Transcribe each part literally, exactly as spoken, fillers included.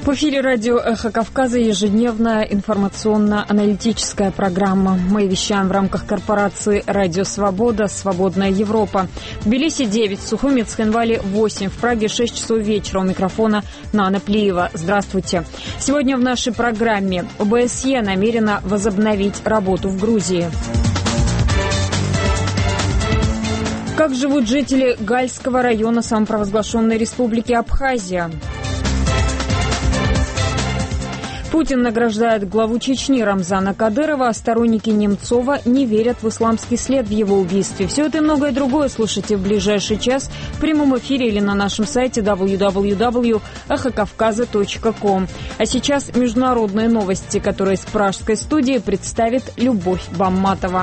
В эфире радио «Эхо Кавказа» ежедневная информационно-аналитическая программа. Мы вещаем в рамках корпорации «Радио Свобода», «Свободная Европа». В Тбилиси девять, в Сухуми, Цхинвале восемь, в Праге шесть часов вечера. У микрофона Нана Плиева. Здравствуйте. Сегодня в нашей программе ОБСЕ намерена возобновить работу в Грузии. Как живут жители Гальского района самопровозглашенной республики Абхазия? Путин награждает главу Чечни Рамзана Кадырова, а сторонники Немцова не верят в исламский след в его убийстве. Все это и многое другое слушайте в ближайший час в прямом эфире или на нашем сайте дабл ю дабл ю дабл ю точка эхо кавказа точка ком. А сейчас международные новости, которые с пражской студии представит Любовь Бамматова.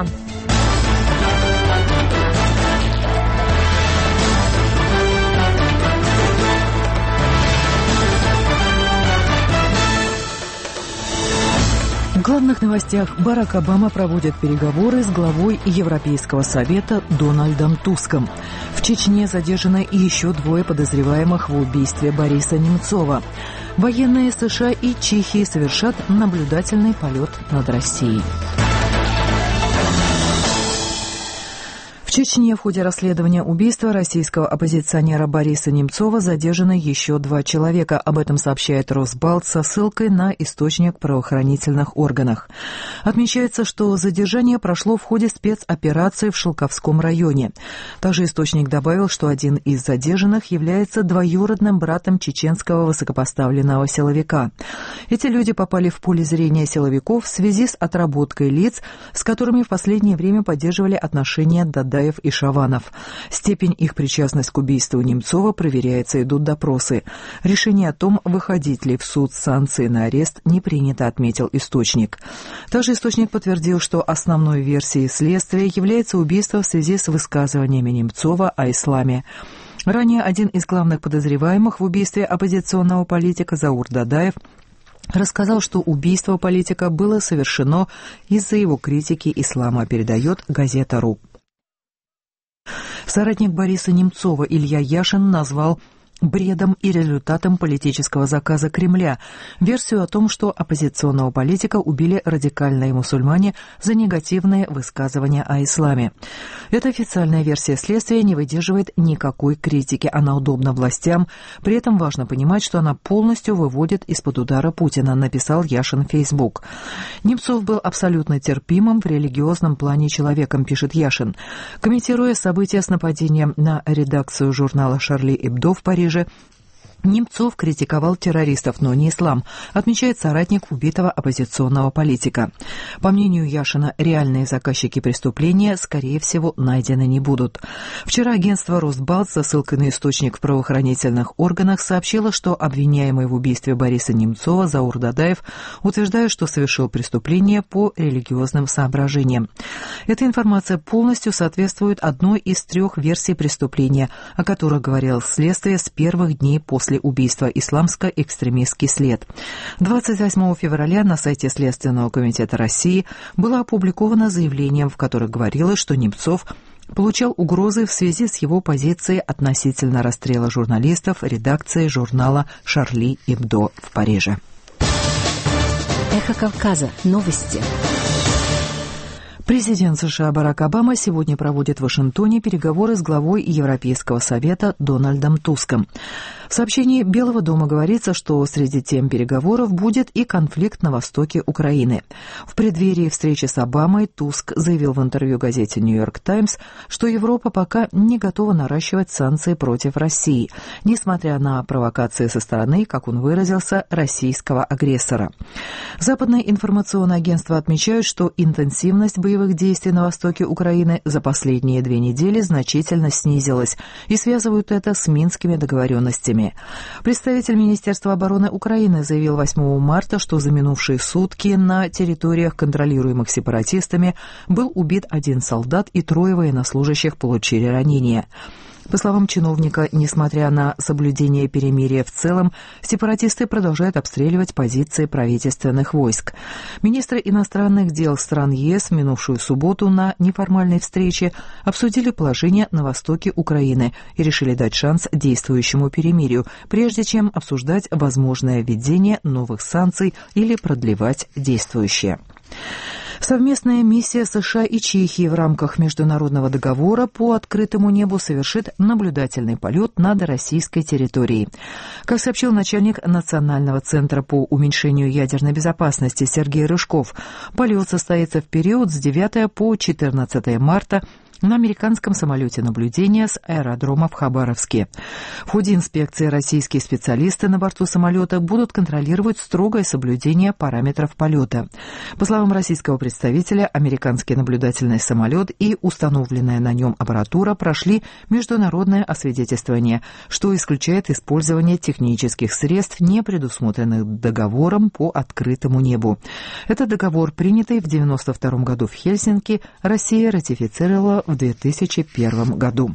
В главных новостях: Барак Обама проводит переговоры с главой Европейского совета Дональдом Туском. В Чечне задержаны еще двое подозреваемых в убийстве Бориса Немцова. Военные США и Чехии совершат наблюдательный полет над Россией. В Чечне в ходе расследования убийства российского оппозиционера Бориса Немцова задержаны еще два человека. Об этом сообщает Росбалт со ссылкой на источник в правоохранительных органах. Отмечается, что задержание прошло в ходе спецоперации в Шелковском районе. Также источник добавил, что один из задержанных является двоюродным братом чеченского высокопоставленного силовика. Эти люди попали в поле зрения силовиков в связи с отработкой лиц, с которыми в последнее время поддерживали отношения Дадаев и Шаванов. Степень их причастности к убийству Немцова проверяется, идут допросы. Решение о том, выходить ли в суд с санкцией на арест, не принято, отметил источник. Также источник подтвердил, что основной версией следствия является убийство в связи с высказываниями Немцова о исламе. Ранее один из главных подозреваемых в убийстве оппозиционного политика Заур Дадаев рассказал, что убийство политика было совершено из-за его критики ислама, передает газета «Ру». Соратник Бориса Немцова Илья Яшин назвал бредом и результатом политического заказа Кремля версию о том, что оппозиционного политика убили радикальные мусульмане за негативные высказывания о исламе. Эта официальная версия следствия не выдерживает никакой критики, она удобна властям, при этом важно понимать, что она полностью выводит из-под удара Путина, написал Яшин в Facebook. Немцов был абсолютно терпимым в религиозном плане человеком, пишет Яшин. Комментируя события с нападением на редакцию журнала «Шарли Эбдо» в Париже, Немцов критиковал террористов, но не ислам, отмечает соратник убитого оппозиционного политика. По мнению Яшина, реальные заказчики преступления, скорее всего, найдены не будут. Вчера агентство Росбалт со ссылкой на источник в правоохранительных органах сообщило, что обвиняемый в убийстве Бориса Немцова Заур Дадаев утверждает, что совершил преступление по религиозным соображениям. Эта информация полностью соответствует одной из трех версий преступления, о которых говорило следствие с первых дней после убийства — исламско-экстремистский след. двадцать восьмого февраля на сайте Следственного комитета России было опубликовано заявление, в котором говорилось, что Немцов получал угрозы в связи с его позицией относительно расстрела журналистов редакции журнала «Шарли Эбдо» в Париже. Эхо Кавказа. Новости. Президент США Барак Обама сегодня проводит в Вашингтоне переговоры с главой Европейского совета Дональдом Туском. В сообщении Белого дома говорится, что среди тем переговоров будет и конфликт на востоке Украины. В преддверии встречи с Обамой Туск заявил в интервью газете «Нью-Йорк Таймс», что Европа пока не готова наращивать санкции против России, несмотря на провокации со стороны, как он выразился, российского агрессора. Западные информационные агентства отмечают, что интенсивность боевых действий на востоке Украины за последние две недели значительно снизилась и связывают это с минскими договоренностями. Представитель Министерства обороны Украины заявил восьмого марта, что за минувшие сутки на территориях, контролируемых сепаратистами, был убит один солдат и трое военнослужащих получили ранения. По словам чиновника, несмотря на соблюдение перемирия в целом, сепаратисты продолжают обстреливать позиции правительственных войск. Министры иностранных дел стран ЕС в минувшую субботу на неформальной встрече обсудили положение на востоке Украины и решили дать шанс действующему перемирию, прежде чем обсуждать возможное введение новых санкций или продлевать действующие. Совместная миссия США и Чехии в рамках международного договора по открытому небу совершит наблюдательный полет над российской территорией. Как сообщил начальник Национального центра по уменьшению ядерной безопасности Сергей Рыжков, полет состоится в период с девятого по четырнадцатое марта на американском самолете наблюдения с аэродрома в Хабаровске. В ходе инспекции российские специалисты на борту самолета будут контролировать строгое соблюдение параметров полета. По словам российского представителя, американский наблюдательный самолет и установленная на нем аппаратура прошли международное освидетельствование, что исключает использование технических средств, не предусмотренных договором по открытому небу. Этот договор, принятый в девяносто втором году в Хельсинки, Россия ратифицировала в две тысячи первом году.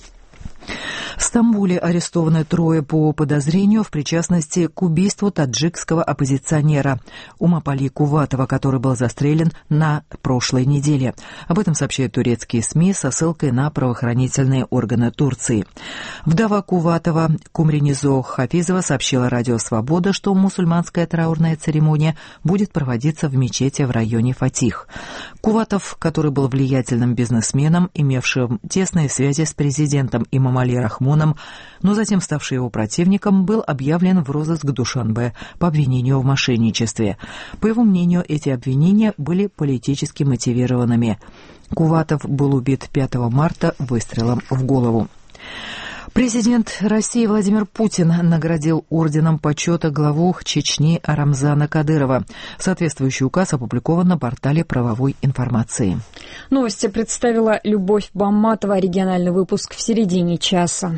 В Стамбуле арестованы трое по подозрению в причастности к убийству таджикского оппозиционера Умапали Куватова, который был застрелен на прошлой неделе. Об этом сообщают турецкие СМИ со ссылкой на правоохранительные органы Турции. Вдова Куватова Кумринизо Хафизова сообщила радио «Свобода», что мусульманская траурная церемония будет проводиться в мечети в районе Фатих. Куватов, который был влиятельным бизнесменом, имевшим тесные связи с президентом Имамали Рахмоном, но затем ставший его противником, был объявлен в розыск Душанбе по обвинению в мошенничестве. По его мнению, эти обвинения были политически мотивированными. Куватов был убит пятого марта выстрелом в голову. Президент России Владимир Путин наградил орденом почета главу Чечни Рамзана Кадырова. Соответствующий указ опубликован на портале правовой информации. Новости представила Любовь Бамматова. Региональный выпуск в середине часа.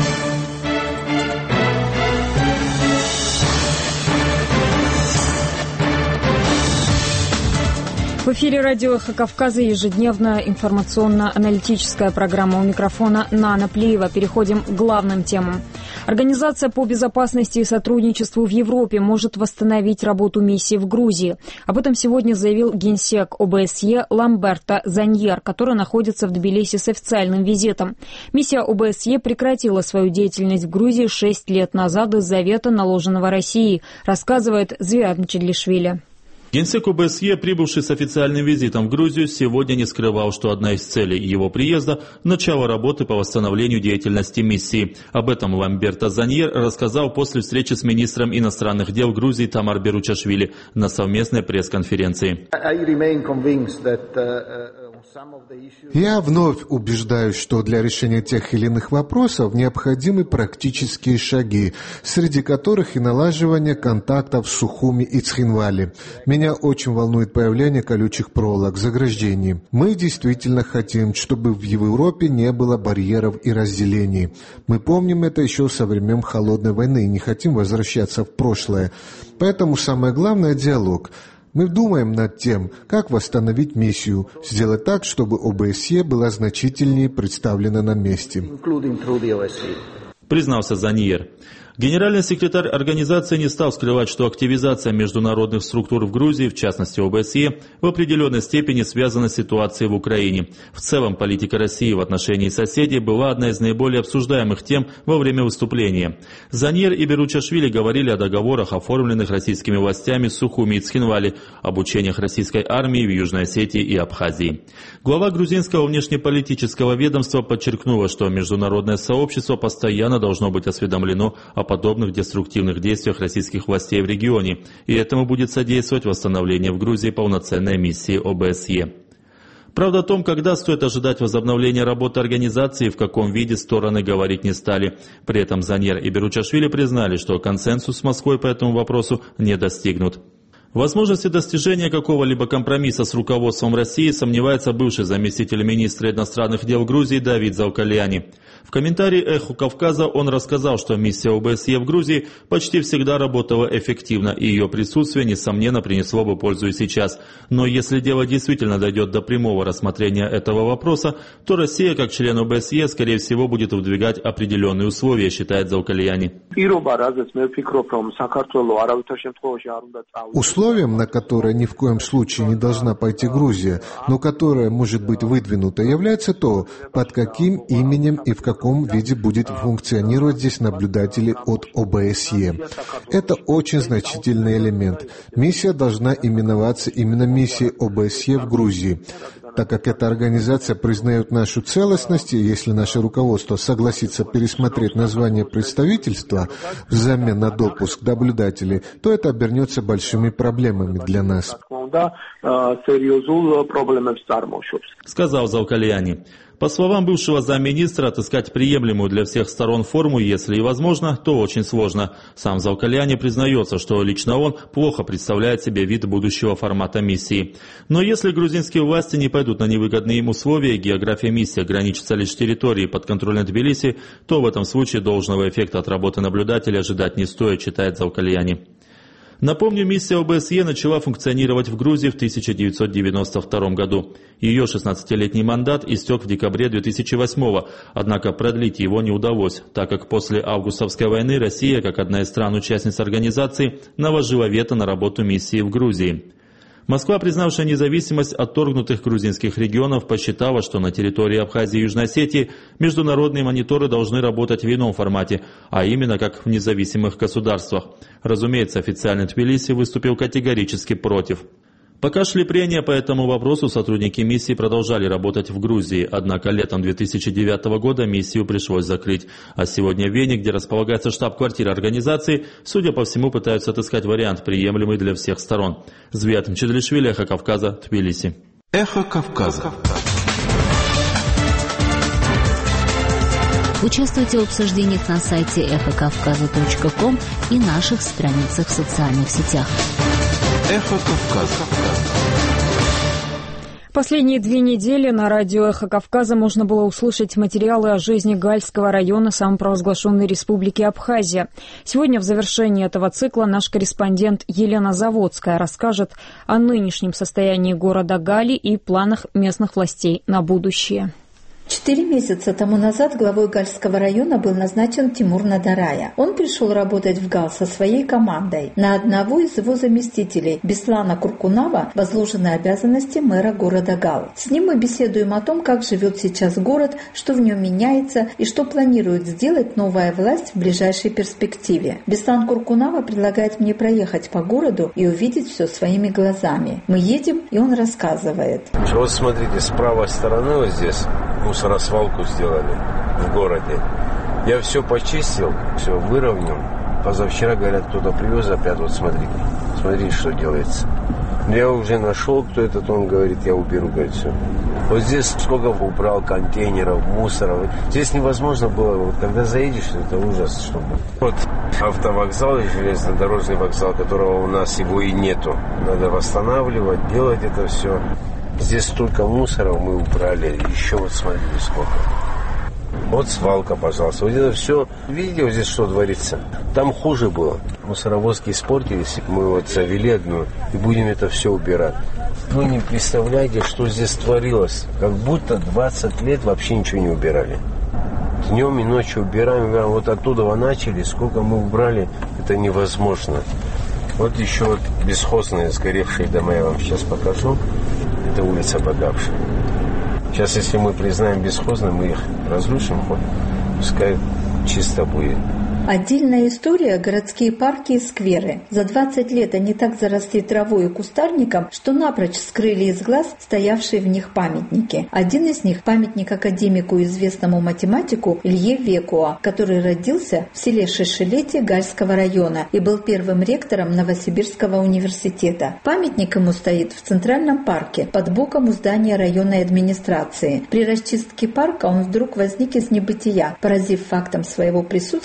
В эфире радио «Эхо Кавказа» ежедневная информационно-аналитическая программа. У микрофона Нана Плиева. Переходим к главным темам. Организация по безопасности и сотрудничеству в Европе может восстановить работу миссии в Грузии. Об этом сегодня заявил генсек ОБСЕ Ламберто Заньер, который находится в Тбилиси с официальным визитом. Миссия ОБСЕ прекратила свою деятельность в Грузии шесть лет назад из-за вето, наложенного Россией, рассказывает Звиад Мчедлишвили. Генсек ОБСЕ, прибывший с официальным визитом в Грузию, сегодня не скрывал, что одна из целей его приезда – начало работы по восстановлению деятельности миссии. Об этом Ламберто Заньер рассказал после встречи с министром иностранных дел Грузии Тамар Беручашвили на совместной пресс-конференции. Я вновь убеждаюсь, что для решения тех или иных вопросов необходимы практические шаги, среди которых и налаживание контактов с Сухуми и Цхинвали. Меня очень волнует появление колючих проволок, заграждений. Мы действительно хотим, чтобы в Европе не было барьеров и разделений. Мы помним это еще со времен Холодной войны и не хотим возвращаться в прошлое. Поэтому самое главное – диалог. Мы думаем над тем, как восстановить миссию, сделать так, чтобы ОБСЕ была значительнее представлена на месте. Признался Заньер. Генеральный секретарь организации не стал скрывать, что активизация международных структур в Грузии, в частности ОБСЕ, в определенной степени связана с ситуацией в Украине. В целом, политика России в отношении соседей была одной из наиболее обсуждаемых тем во время выступления. Заньер и Беручашвили говорили о договорах, оформленных российскими властями с Сухуми и Цхинвали, об учениях российской армии в Южной Осетии и Абхазии. Глава грузинского внешнеполитического ведомства подчеркнула, что международное сообщество постоянно должно быть осведомлено о подобных деструктивных действиях российских властей в регионе, и этому будет содействовать восстановление в Грузии полноценной миссии ОБСЕ. Правда, о том, когда стоит ожидать возобновления работы организации и в каком виде, стороны говорить не стали. При этом Заньер и Беручашвили признали, что консенсус с Москвой по этому вопросу не достигнут. возможности достижения какого-либо компромисса с руководством России сомневается бывший заместитель министра иностранных дел Грузии Давид Заукальяни. В комментарии «Эхо Кавказа» он рассказал, что миссия ОБСЕ в Грузии почти всегда работала эффективно, и ее присутствие, несомненно, принесло бы пользу и сейчас. Но если дело действительно дойдет до прямого рассмотрения этого вопроса, то Россия, как член ОБСЕ, скорее всего, будет выдвигать определенные условия, считает Заукальяни. Условием, на которое ни в коем случае не должна пойти Грузия, но которое может быть выдвинуто, является то, под каким именем и в каком виде будет функционировать здесь наблюдатели от ОБСЕ. Это очень значительный элемент. Миссия должна именоваться именно миссией ОБСЕ в Грузии. Так как эта организация признает нашу целостность, и если наше руководство согласится пересмотреть название представительства взамен на допуск наблюдателей, то это обернется большими проблемами для нас. Сказал Заукальяни. По словам бывшего замминистра, отыскать приемлемую для всех сторон форму, если и возможно, то очень сложно. Сам Заукальяни признается, что лично он плохо представляет себе вид будущего формата миссии. Но если грузинские власти не пойдут на невыгодные им условия и география миссии ограничится лишь территорией подконтрольной Тбилиси, то в этом случае должного эффекта от работы наблюдателя ожидать не стоит, считает Заукальяни. Напомню, миссия ОБСЕ начала функционировать в Грузии в тысяча девятьсот девяносто втором году. Ее шестнадцатилетний мандат истек в декабре две тысячи восьмого, однако продлить его не удалось, так как после августовской войны Россия, как одна из стран-участниц организации, наложила вето на работу миссии в Грузии. Москва, признавшая независимость отторгнутых грузинских регионов, посчитала, что на территории Абхазии и Южной Осетии международные мониторы должны работать в ином формате, а именно как в независимых государствах. Разумеется, официальный Тбилиси выступил категорически против. Пока шли прения по этому вопросу, сотрудники миссии продолжали работать в Грузии, однако летом две тысячи девятого года миссию пришлось закрыть. А сегодня в Вене, где располагается штаб-квартира организации, судя по всему, пытаются отыскать вариант, приемлемый для всех сторон. Звят Мчедлишвили, Эхо Кавказа, Тбилиси. Эхо Кавказа. Участвуйте в обсуждениях на сайте эхо кавказа точка ком и наших страницах в социальных сетях. Эхо Кавказа. Последние две недели на радио «Эхо Кавказа» можно было услышать материалы о жизни Гальского района самопровозглашенной республики Абхазия. Сегодня в завершении этого цикла наш корреспондент Елена Заводская расскажет о нынешнем состоянии города Гали и планах местных властей на будущее. Четыре месяца тому назад главой Гальского района был назначен Тимур Надарая. Он пришел работать в Гал со своей командой. На одного из его заместителей, Беслана Куркунава, возложены обязанности мэра города Гал. С ним мы беседуем о том, как живет сейчас город, что в нем меняется и что планирует сделать новая власть в ближайшей перспективе. Беслан Куркунава предлагает мне проехать по городу и увидеть все своими глазами. Мы едем, и он рассказывает. Вот смотрите, с правой стороны вот здесь мусоросвалку сделали в городе. Я все почистил, все выровнял. Позавчера, говорят, кто-то привез опять, вот смотрите, смотрите, что делается. Я уже нашел, кто этот, он говорит, я уберу, говорит, все. Вот здесь сколько убрал контейнеров, мусора. Здесь невозможно было, вот когда заедешь, это ужас, чтобы. Вот автовокзал, железнодорожный вокзал, которого у нас его и нету. Надо восстанавливать, делать это все. Здесь столько мусора мы убрали. Еще вот смотрите сколько. Вот свалка, пожалуйста. Вот это все. Видите, вот здесь что творится? Там хуже было. Мусоровозки испортились. Мы вот завели одну и будем это все убирать. Вы не представляете, что здесь творилось. Как будто двадцать лет вообще ничего не убирали. Днем и ночью убираем. убираем. Вот оттуда вы начали. Сколько мы убрали, это невозможно. Вот еще вот бесхозные сгоревшие дома я вам сейчас покажу. Это улица Богавшая. Сейчас, если мы признаем бесхозным, мы их разрушим, хоть пускай чисто будет. Отдельная история – городские парки и скверы. За двадцать лет они так заросли травой и кустарником, что напрочь скрыли из глаз стоявшие в них памятники. Один из них – памятник академику, известному математику Илье Векуа, который родился в селе Шишелете Гальского района и был первым ректором Новосибирского университета. Памятник ему стоит в Центральном парке, под боком у здания районной администрации. При расчистке парка он вдруг возник из небытия, поразив фактом своего присутствия не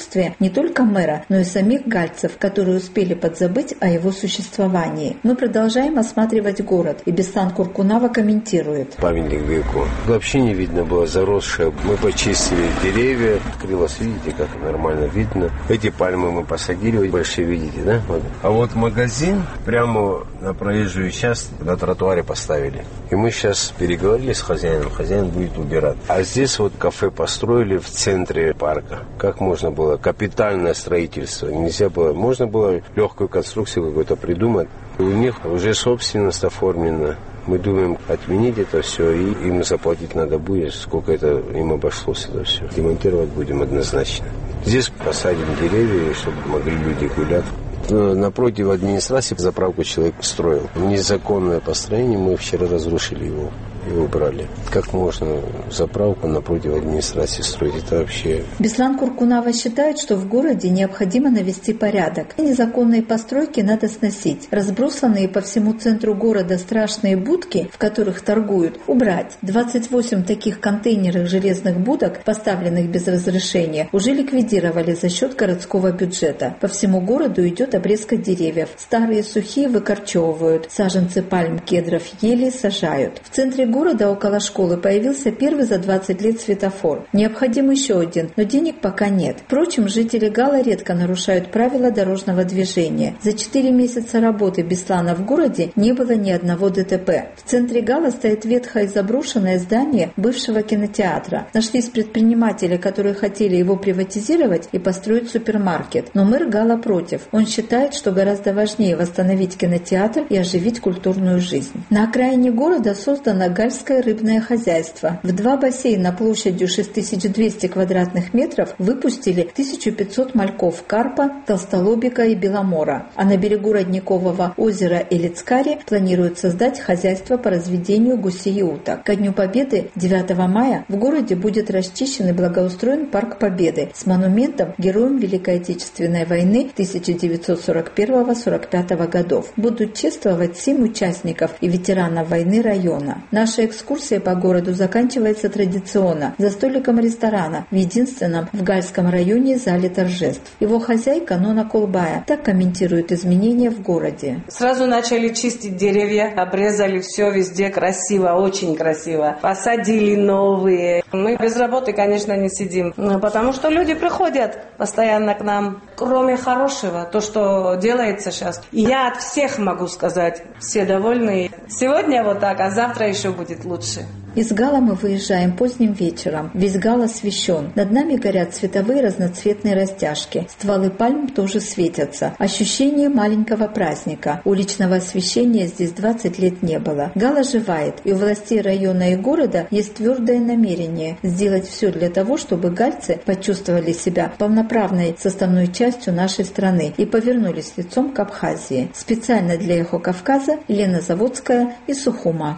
не только мэра, но и самих гальцев, которые успели подзабыть о его существовании. Мы продолжаем осматривать город, и Беслан Куркунава комментирует. Памятник веку. Вообще не видно было, заросшее. Мы почистили деревья, открылось, видите, как нормально видно. Эти пальмы мы посадили, большие, видите, да? Вот. А вот магазин прямо на проезжую часть на тротуаре поставили. И мы сейчас переговорили с хозяином, хозяин будет убирать. А здесь вот кафе построили в центре парка. Как можно было? Капитальное строительство. Нельзя было, можно было легкую конструкцию какую-то придумать. У них уже собственность оформлена. Мы думаем отменить это все, и им заплатить надо будет, сколько это им обошлось это все. Демонтировать будем однозначно. Здесь посадим деревья, чтобы могли люди гулять. Напротив администрации заправку человек строил. Незаконное построение, мы вчера разрушили его и убрали. Как можно заправку напротив администрации строить? Это вообще... Беслан Куркунава считает, что в городе необходимо навести порядок. И незаконные постройки надо сносить. Разбросанные по всему центру города страшные будки, в которых торгуют, убрать. двадцать восемь таких контейнерных железных будок, поставленных без разрешения, уже ликвидировали за счет городского бюджета. По всему городу идет обрезка деревьев. Старые сухие выкорчевывают. Саженцы пальм, кедров, ели сажают. В центре города около школы появился первый за двадцать лет светофор. Необходим еще один, но денег пока нет. Впрочем, жители Гала редко нарушают правила дорожного движения. За четыре месяца работы Беслана в городе не было ни одного ДТП. В центре Гала стоит ветхое заброшенное здание бывшего кинотеатра. Нашлись предприниматели, которые хотели его приватизировать и построить супермаркет. Но мэр Гала против. Он считает, что гораздо важнее восстановить кинотеатр и оживить культурную жизнь. На окраине города создана гальское рыбное хозяйство. В два бассейна площадью шесть тысяч двести квадратных метров выпустили тысячу пятьсот мальков карпа, толстолобика и беломора. А на берегу родникового озера Элицкари планируют создать хозяйство по разведению гусей и уток. Ко Дню Победы девятого мая в городе будет расчищен и благоустроен Парк Победы с монументом героям Великой Отечественной войны тысяча девятьсот сорок первого — сорок пятого годов. Будут чествовать семь участников и ветеранов войны района. Наша экскурсия по городу заканчивается традиционно, за столиком ресторана в единственном в Гальском районе зале торжеств. Его хозяйка Нона Колбая так комментирует изменения в городе. Сразу начали чистить деревья, обрезали все везде красиво, очень красиво. Посадили новые. Мы без работы, конечно, не сидим, потому что люди приходят постоянно к нам. Кроме хорошего, то, что делается сейчас, и я от всех могу сказать, все довольны. Сегодня вот так, а завтра еще будет лучше. Из Гала мы выезжаем поздним вечером. Весь Гал освещен. Над нами горят световые разноцветные растяжки. Стволы пальм тоже светятся. Ощущение маленького праздника. Уличного освещения здесь двадцать лет не было. Гал оживает, и у властей района и города есть твердое намерение сделать все для того, чтобы гальцы почувствовали себя полноправной составной частью нашей страны и повернулись лицом к Абхазии. Специально для Эхо Кавказа Елена Заводская из Сухума.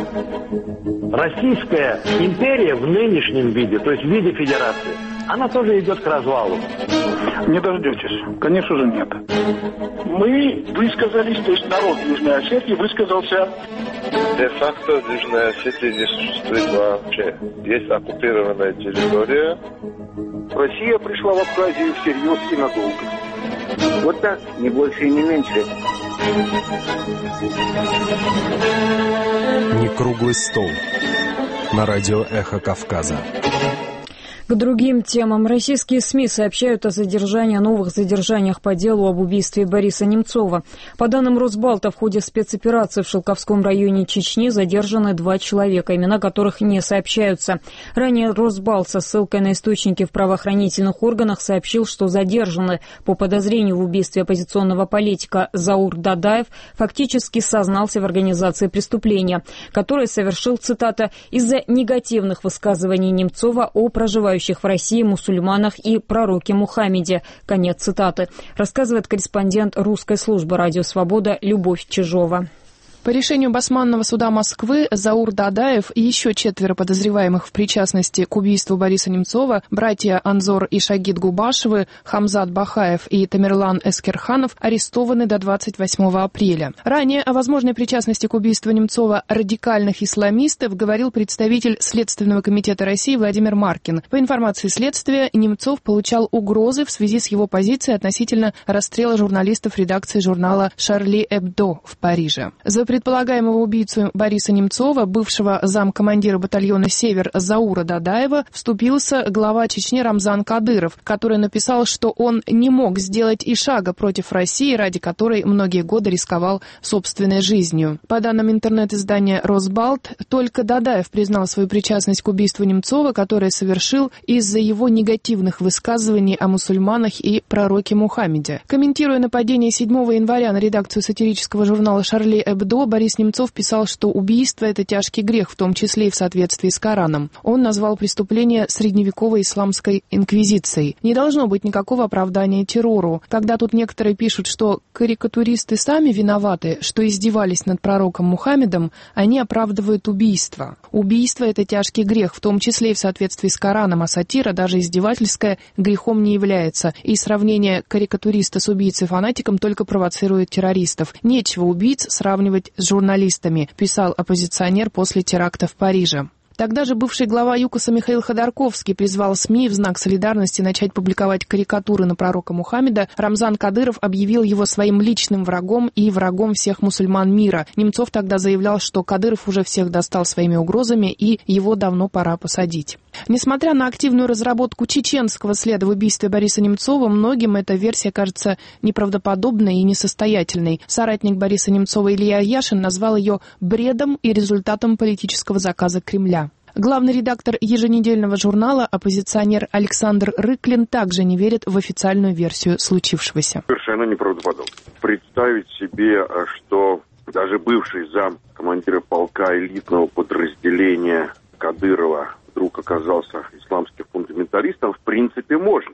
Российская империя в нынешнем виде, то есть в виде федерации, она тоже идет к развалу. Не дождетесь. Конечно же нет. Мы высказались, то есть народ Южной Осетии высказался. Де-факто Южная Осетия не существует вообще. Есть оккупированная территория. Россия пришла в Абхазию всерьез и надолго. Вот так, не больше и не меньше. Не круглый стол. На радио «Эхо Кавказа». К другим темам. Российские СМИ сообщают о задержании, о новых задержаниях по делу об убийстве Бориса Немцова. По данным Росбалта, в ходе спецоперации в Шелковском районе Чечни задержаны два человека, имена которых не сообщаются. Ранее Росбалт со ссылкой на источники в правоохранительных органах сообщил, что задержанный по подозрению в убийстве оппозиционного политика Заур Дадаев фактически сознался в организации преступления, которое совершил, цитата, «из-за негативных высказываний Немцова о проживающих в России мусульманах и пророке Мухаммеде». Конец цитаты. Рассказывает корреспондент русской службы «Радио Свобода» Любовь Чижова. По решению Басманного суда Москвы Заур Дадаев и еще четверо подозреваемых в причастности к убийству Бориса Немцова, братья Анзор и Шагид Губашевы, Хамзат Бахаев и Тамерлан Эскерханов, арестованы до двадцать восьмого апреля. Ранее о возможной причастности к убийству Немцова радикальных исламистов говорил представитель Следственного комитета России Владимир Маркин. По информации следствия, Немцов получал угрозы в связи с его позицией относительно расстрела журналистов редакции журнала «Шарли Эбдо» в Париже. За предполагаемого убийцу Бориса Немцова, бывшего замкомандира батальона «Север» Заура Дадаева, вступился глава Чечни Рамзан Кадыров, который написал, что он не мог сделать и шага против России, ради которой многие годы рисковал собственной жизнью. По данным интернет-издания «Росбалт», только Дадаев признал свою причастность к убийству Немцова, которое совершил из-за его негативных высказываний о мусульманах и пророке Мухаммеде. Комментируя нападение седьмого января на редакцию сатирического журнала «Шарли Эбдо», Борис Немцов писал, что убийство – это тяжкий грех, в том числе и в соответствии с Кораном. Он назвал преступление средневековой исламской инквизицией. Не должно быть никакого оправдания террору. Когда тут некоторые пишут, что карикатуристы сами виноваты, что издевались над пророком Мухаммедом, они оправдывают убийство. Убийство – это тяжкий грех, в том числе и в соответствии с Кораном, а сатира, даже издевательская, грехом не является. И сравнение карикатуриста с убийцей-фанатиком только провоцирует террористов. Нечего убийц сравнивать с журналистами, писал оппозиционер после теракта в Париже. Тогда же бывший глава ЮКОСа Михаил Ходорковский призвал СМИ в знак солидарности начать публиковать карикатуры на пророка Мухаммеда. Рамзан Кадыров объявил его своим личным врагом и врагом всех мусульман мира. Немцов тогда заявлял, что Кадыров уже всех достал своими угрозами и его давно пора посадить. Несмотря на активную разработку чеченского следа в убийстве Бориса Немцова, многим эта версия кажется неправдоподобной и несостоятельной. Соратник Бориса Немцова Илья Яшин назвал ее бредом и результатом политического заказа Кремля. Главный редактор еженедельного журнала, оппозиционер Александр Рыклин, также не верит в официальную версию случившегося. Совершенно неправдоподобно. Представить себе, что даже бывший зам командира полка элитного подразделения Кадырова вдруг оказался исламским фундаменталистом, в принципе, можно.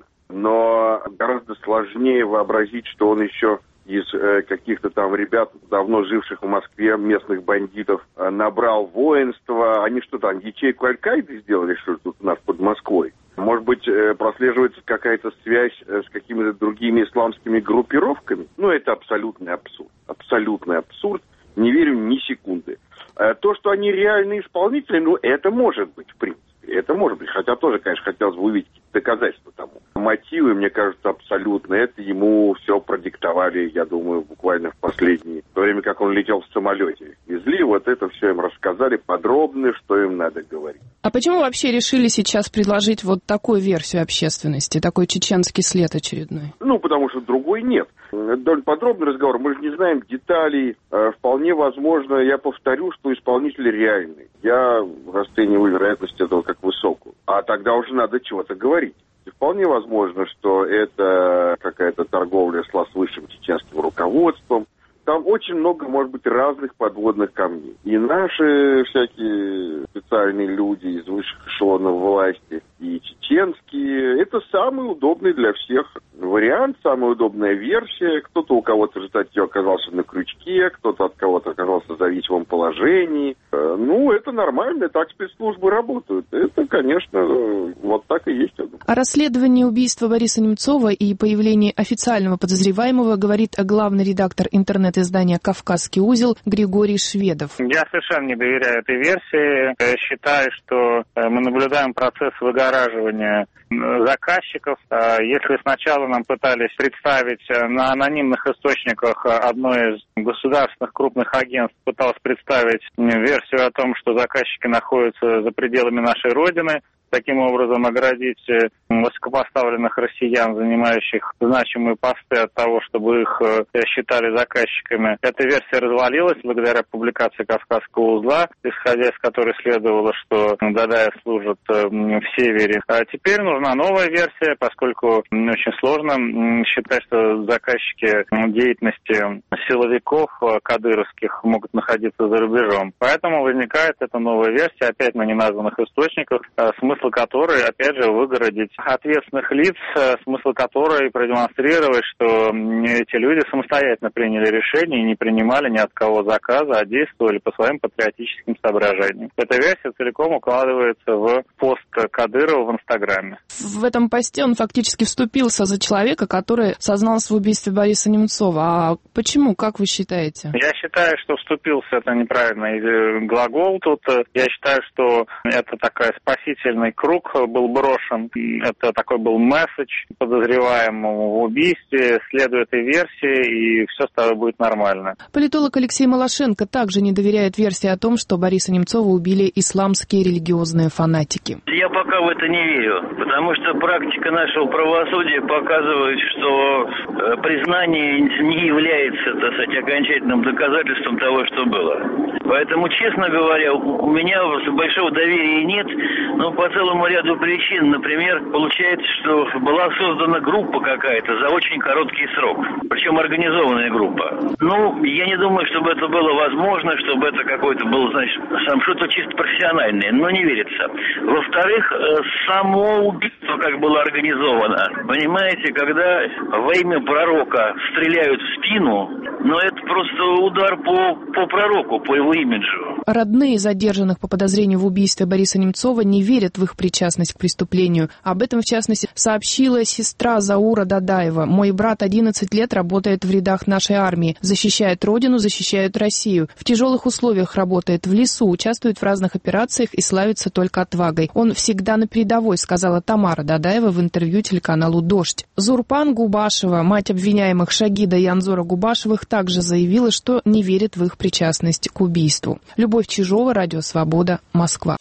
Но гораздо сложнее вообразить, что он еще из э, каких-то там ребят, давно живших в Москве, местных бандитов, э, набрал воинство. Они что там, ячейку Аль-Каиды сделали, что ли, тут у нас под Москвой? Может быть, э, прослеживается какая-то связь э, с какими-то другими исламскими группировками? Ну, это абсолютный абсурд. Абсолютный абсурд. Не верю ни секунды. Э, то, что они реальные исполнители, ну, это может быть, в принципе. Это может быть, хотя тоже, конечно, хотелось бы увидеть доказательства тому. Мотивы, мне кажется, абсолютно. Это ему все продиктовали, я думаю, буквально в последние. В то время как он летел в самолете. Везли, вот это все им рассказали подробно, что им надо говорить. А почему вообще решили сейчас предложить вот такую версию общественности, такой чеченский след очередной? Ну, потому что другой нет. Довольно подробный разговор, мы же не знаем деталей. Вполне возможно, я повторю, что исполнители реальные. Я расцениваю вероятность этого как высокую. А тогда уже надо чего-то говорить. И вполне возможно, что это какая-то торговля с высшим чеченским руководством. Там очень много, может быть, разных подводных камней. И наши всякие специальные люди из высших эшелонов власти, и чеченские. Это самый удобный для всех вариант, самая удобная версия. Кто-то у кого-то в результате оказался на крючке, кто-то от кого-то оказался в зависимом положении. Ну, это нормально, так спецслужбы работают. Это, конечно, вот так и есть. О расследовании убийства Бориса Немцова и появлении официального подозреваемого говорит главный редактор интернет-издания «Кавказский узел» Григорий Шведов. Я совершенно не доверяю этой версии. Я считаю, что мы наблюдаем процесс выгораживания заказчиков. Если сначала нам пытались представить на анонимных источниках одно из государственных крупных агентств, пыталось представить версию о том, что заказчики находятся за пределами нашей Родины, таким образом оградить высокопоставленных россиян, занимающих значимые посты, от того, чтобы их считали заказчиками. Эта версия развалилась благодаря публикации «Кавказского узла», исходя из которой следовало, что Дадаев служит в Севере. А теперь нужна новая версия, поскольку очень сложно считать, что заказчики деятельности силовиков кадыровских могут находиться за рубежом. Поэтому возникает эта новая версия, опять на неназванных источниках. Смысл смысл которой, опять же, выгородить ответственных лиц, смысл которой продемонстрировать, что эти люди самостоятельно приняли решение и не принимали ни от кого заказа, а действовали по своим патриотическим соображениям. Эта версия целиком укладывается в пост Кадырова в Инстаграме. В этом посте он фактически вступился за человека, который сознался в убийстве Бориса Немцова. А почему, как вы считаете? Я считаю, что вступился — это неправильный глагол тут. Я считаю, что это такой спасительный круг был брошен. Это такой был месседж подозреваемому в убийстве. Следуй этой версии, и все с тобой будет нормально. Политолог Алексей Малашенко также не доверяет версии о том, что Бориса Немцова убили исламские религиозные фанатики. Я пока в это не верю, потому что практика нашего правосудия показывает, что признание не является, так сказать, окончательным доказательством того, что было. Поэтому, честно говоря, у меня большого доверия нет, но по целому ряду причин. Например, получается, что была создана группа какая-то за очень короткий срок, причем организованная группа. Ну, я не думаю, чтобы это было возможно, чтобы это какой-то был, значит, сам что-то чисто профессиональное, но не верится. Во-вторых, само убийство как было организовано. Понимаете, когда во имя пророка стреляют в спину, но это просто удар по, по пророку, по его имиджу. Родные задержанных по подозрению в убийстве Бориса Немцова не верят в их причастность к преступлению. Об этом, в частности, сообщила сестра Заура Дадаева. «Мой брат одиннадцать лет работает в рядах нашей армии. Защищает родину, защищает Россию. В тяжелых условиях работает в лесу, участвует в разных операциях и славится только отвагой. Он всегда на передовой», сказала Тамара Дадаева в интервью телеканалу «Дождь». Зурпан Губашева, мать обвиняемых Шагида и Анзора Губашевых, также заявила, что не верит в их причастность к убийству. Любовь Чижова, Радио Свобода, Москва.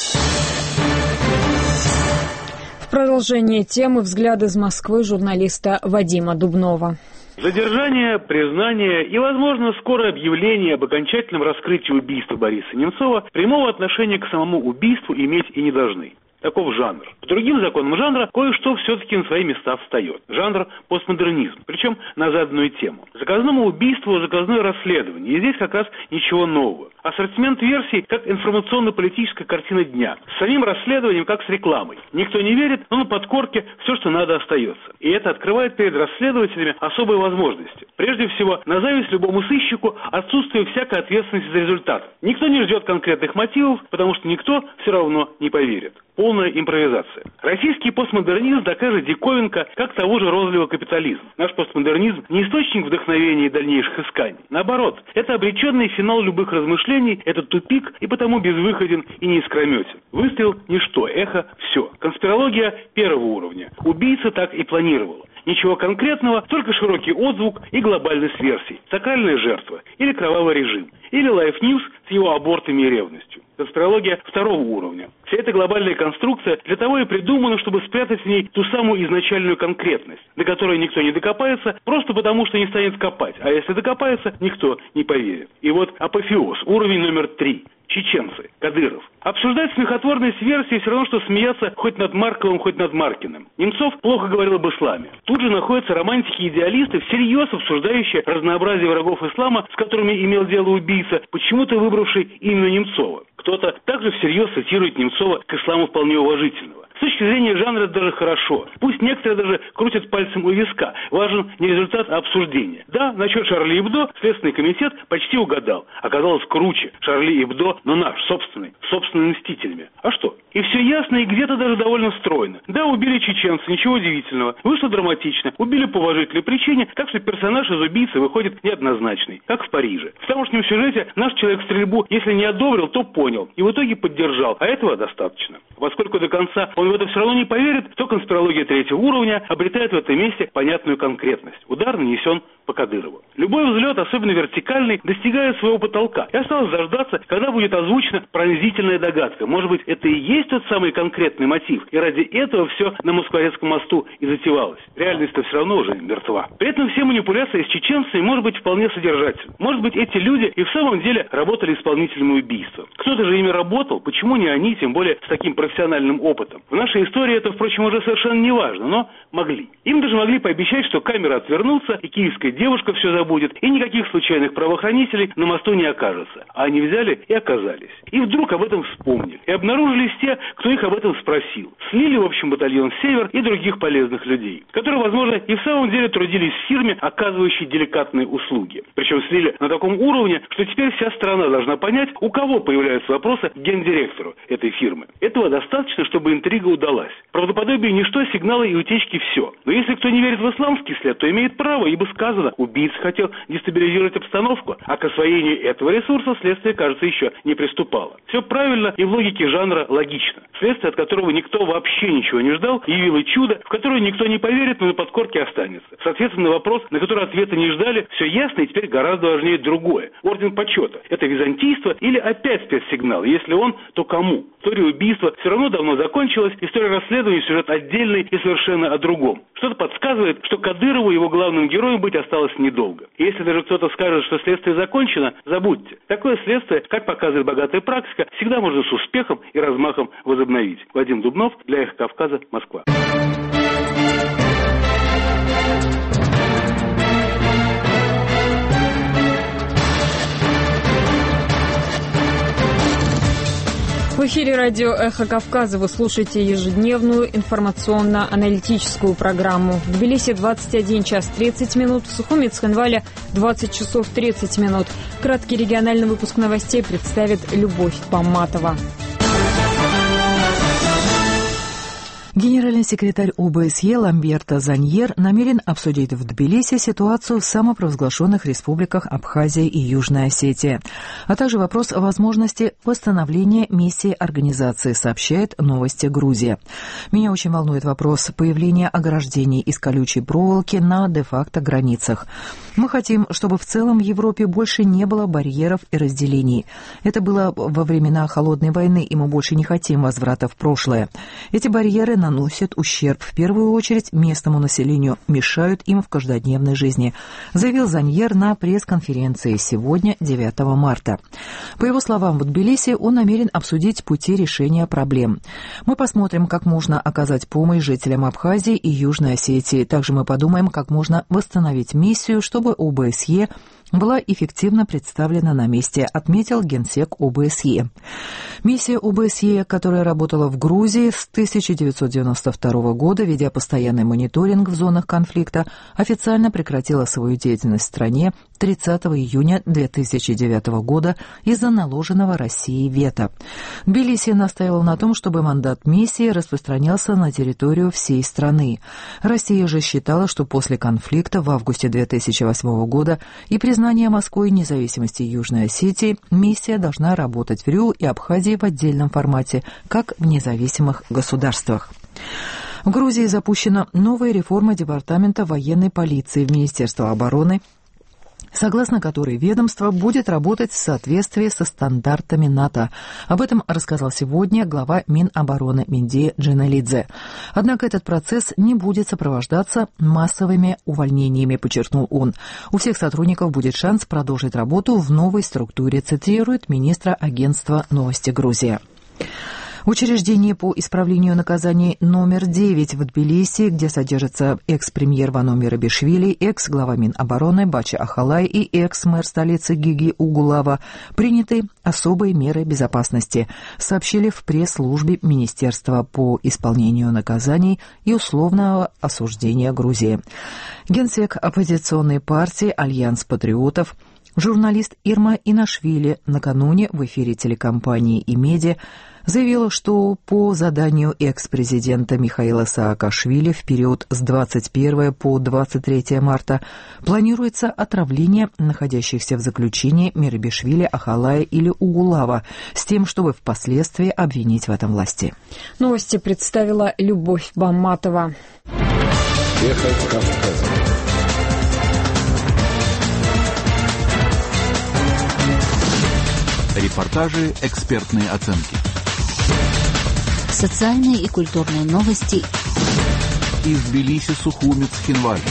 В продолжение темы взгляд из Москвы журналиста Вадима Дубнова. Задержание, признание и, возможно, скорое объявление об окончательном раскрытии убийства Бориса Немцова прямого отношения к самому убийству иметь и не должны. Таков жанр. По другим законам жанра кое-что все-таки на свои места встает. Жанр постмодернизм, причем на заданную тему. Заказному убийству заказное расследование. И здесь как раз ничего нового. Ассортимент версий как информационно-политическая картина дня. С самим расследованием как с рекламой. Никто не верит, но на подкорке все, что надо, остается. И это открывает перед расследователями особые возможности. Прежде всего, на зависть любому сыщику отсутствие всякой ответственности за результат. Никто не ждет конкретных мотивов, потому что никто все равно не поверит. Полная импровизация. Российский постмодернизм такая же диковинка, как того же розового капитализм. Наш постмодернизм не источник вдохновения и дальнейших исканий. Наоборот, это обреченный финал любых размышлений, это тупик и потому безвыходен и неискрометен. Выстрел – ничто, эхо – все. Конспирология первого уровня. Убийца так и планировал. Ничего конкретного, только широкий отзвук и глобальность версий. Сакральная жертва или кровавый режим. Или Life News с его абортами и ревностью. Конспирология второго уровня. Вся эта глобальная конструкция для того и придумана, чтобы спрятать в ней ту самую изначальную конкретность, до которой никто не докопается, просто потому что не станет копать. А если докопается, никто не поверит. И вот апофеоз, уровень номер три. Чеченцы, Кадыров. Обсуждать смехотворность версии все равно, что смеяться хоть над Марковым, хоть над Маркиным. Немцов плохо говорил об исламе. Тут же находятся романтики и идеалисты, всерьез обсуждающие разнообразие врагов ислама, с которыми имел дело убийца, почему-то выбравший именно Немцова. Кто-то также всерьез цитирует Немцова к исламу вполне уважительного. С точки зрения жанра это даже хорошо. Пусть некоторые даже крутят пальцем у виска. Важен не результат, а обсуждение. Да, насчет Шарли Эбдо Следственный комитет почти угадал. Оказалось круче. Шарли Эбдо, но наш, собственный, собственными мстителями. А что? И все ясно, и где-то даже довольно стройно. Да, убили чеченца, ничего удивительного. Вышло драматично. Убили по уважительной причине, так что персонаж из убийцы выходит неоднозначный. Как в Париже. В тамошнем сюжете наш человек стрельбу, если не одобрил, то понял. И в итоге поддержал. А этого достаточно. Поскольку до конца он в это все равно не поверит, то конспирология третьего уровня обретает в этом месте понятную конкретность. Удар нанесен по Кадырову. Любой взлет, особенно вертикальный, достигает своего потолка. И осталось дождаться, когда будет озвучена пронзительная догадка. Может быть, это и есть тот самый конкретный мотив. И ради этого все на Москворецком мосту и затевалось. Реальность-то все равно уже мертва. При этом все манипуляции с чеченцами может быть вполне содержательны. Может быть, эти люди и в самом деле работали исполнителями убийства. Кто-то же ими работал, почему не они, тем более с таким профессиональным опытом. В нашей истории это, впрочем, уже совершенно не важно, но могли. Им даже могли пообещать, что камеры отвернутся, и киевская девушка все забудет, и никаких случайных правоохранителей на мосту не окажется. А они взяли и оказались. И вдруг об этом вспомнили. И обнаружились те, кто их об этом спросил. Слили в общем батальон «Север» и других полезных людей, которые, возможно, и в самом деле трудились в фирме, оказывающей деликатные услуги. Причем слили на таком уровне, что теперь вся страна должна понять, у кого появляются вопросы к гендиректору этой фирмы. Этого достаточно, чтобы интрига удалась. Правдоподобие ничто, сигналы и утечки все. Но если кто не верит в исламский след, то имеет право, ибо сказано, убийца хотел дестабилизировать обстановку, а к освоению этого ресурса следствие, кажется, еще не приступало. Все правильно и в логике жанра логично. Следствие, от которого никто вообще ничего не ждал, явило чудо, в которое никто не поверит, но на подкорке останется. Соответственно, на вопрос, на который ответа не ждали, все ясно, и теперь гораздо важнее другое. Орден почета. Это византийство или опять спецсигнал? Если он, то кому? История убийства все равно давно закончилась, история расследования сюжет отдельный и совершенно о другом. Что-то подсказывает, что Кадырову его главным героем быть осталось недолго. И если даже кто-то скажет, что следствие закончено, забудьте. Такое следствие, как показывает богатая практика, всегда можно с успехом и размахом возобновить. Вадим Дубнов, для «Эхо Кавказа», Москва. В эфире радио «Эхо Кавказа» вы слушаете ежедневную информационно-аналитическую программу. В Тбилиси двадцать один час тридцать минут, в Сухуми и Цхинвале двадцать часов тридцать минут. Краткий региональный выпуск новостей представит Любовь Бамматова. Генеральный секретарь ОБСЕ Ламберто Заньер намерен обсудить в Тбилиси ситуацию в самопровозглашенных республиках Абхазия и Южная Осетия, а также вопрос о возможности восстановления миссии организации, сообщает «Новости Грузия». Меня очень волнует вопрос появления ограждений из колючей проволоки на де-факто границах. Мы хотим, чтобы в целом в Европе больше не было барьеров и разделений. Это было во времена Холодной войны, и мы больше не хотим возврата в прошлое. Эти барьеры наносят ущерб в первую очередь местному населению, мешают им в каждодневной жизни, заявил Заньер на пресс-конференции сегодня, девятого марта. По его словам, в Тбилиси он намерен обсудить пути решения проблем. Мы посмотрим, как можно оказать помощь жителям Абхазии и Южной Осетии. Также мы подумаем, как можно восстановить миссию, чтобы ОБСЕ была эффективно представлена на месте, отметил генсек ОБСЕ. Миссия ОБСЕ, которая работала в Грузии с тысяча девятьсот девяносто второго года, ведя постоянный мониторинг в зонах конфликта, официально прекратила свою деятельность в стране тридцатого июня две тысячи девятого года из-за наложенного Россией вето. Тбилиси настаивал на том, чтобы мандат миссии распространялся на территорию всей страны. Россия же считала, что после конфликта в августе две тысячи восьмого года и признания Москвой независимости Южной Осетии миссия должна работать в РИУ и Абхазии в отдельном формате, как в независимых государствах. В Грузии запущена новая реформа Департамента военной полиции в Министерство обороны, согласно которой ведомство будет работать в соответствии со стандартами НАТО. Об этом рассказал сегодня глава Минобороны Миндия Джиналидзе. Однако этот процесс не будет сопровождаться массовыми увольнениями, подчеркнул он. У всех сотрудников будет шанс продолжить работу в новой структуре, цитирует министра агентства «Новости Грузия». Учреждение по исправлению наказаний номер девять в Тбилиси, где содержится экс-премьер Вано Мерабишвили, экс-глава Минобороны Бача Ахалай и экс-мэр столицы Гиги Угулава, приняты особые меры безопасности, сообщили в пресс-службе Министерства по исполнению наказаний и условного осуждения Грузии. Генсек оппозиционной партии «Альянс патриотов», журналист Ирма Инашвили накануне в эфире телекомпании «Имеди» заявила, что по заданию экс-президента Михаила Саакашвили в период с двадцать первого по двадцать третье марта планируется отравление находящихся в заключении Мерабишвили, Ахалая или Угулава с тем, чтобы впоследствии обвинить в этом власти. Новости представила Любовь Бамматова. Эхо Кавказа. Репортажи, экспертные оценки. Социальные и культурные новости из Тбилиси, Сухуми, Цхинвали.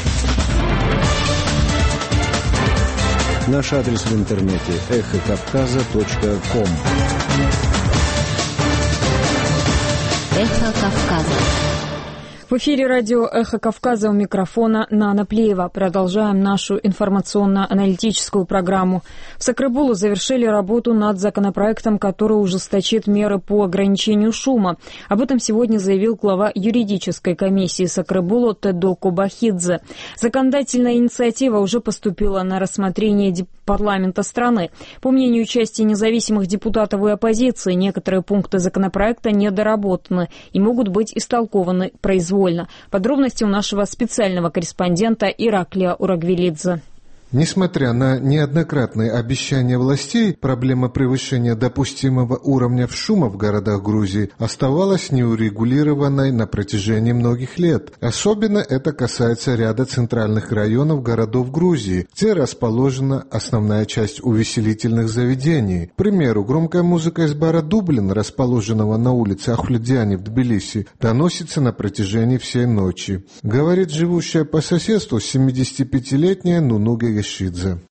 Наш адрес в интернете эхо кавказа точка ком. Эхо Кавказа. В эфире радио «Эхо Кавказа», у микрофона Нана Плеева. Продолжаем нашу информационно-аналитическую программу. В Сакребулу завершили работу над законопроектом, который ужесточит меры по ограничению шума. Об этом сегодня заявил глава юридической комиссии Сакребулу Тедо Кобахидзе. Законодательная инициатива уже поступила на рассмотрение парламента страны. По мнению части независимых депутатов и оппозиции, некоторые пункты законопроекта недоработаны и могут быть истолкованы произвольно. Подробности у нашего специального корреспондента Ираклия Урагвелидзе. Несмотря на неоднократные обещания властей, проблема превышения допустимого уровня шума в городах Грузии оставалась неурегулированной на протяжении многих лет. Особенно это касается ряда центральных районов городов Грузии, где расположена основная часть увеселительных заведений. К примеру, громкая музыка из бара «Дублин», расположенного на улице Ахлюдяни в Тбилиси, доносится на протяжении всей ночи. Говорит живущая по соседству семидесятипятилетняя Нунуга Гешидзе.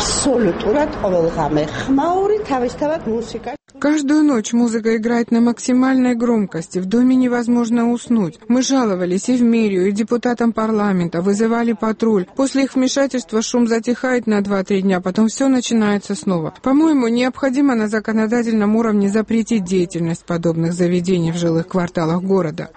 Каждую ночь музыка играет на максимальной громкости, в доме невозможно уснуть. Мы жаловались и в мэрию, и депутатам парламента, вызывали патруль. После их вмешательства шум затихает на два-три дня, потом все начинается снова. По-моему, необходимо на законодательном уровне запретить деятельность подобных заведений в жилых кварталах города.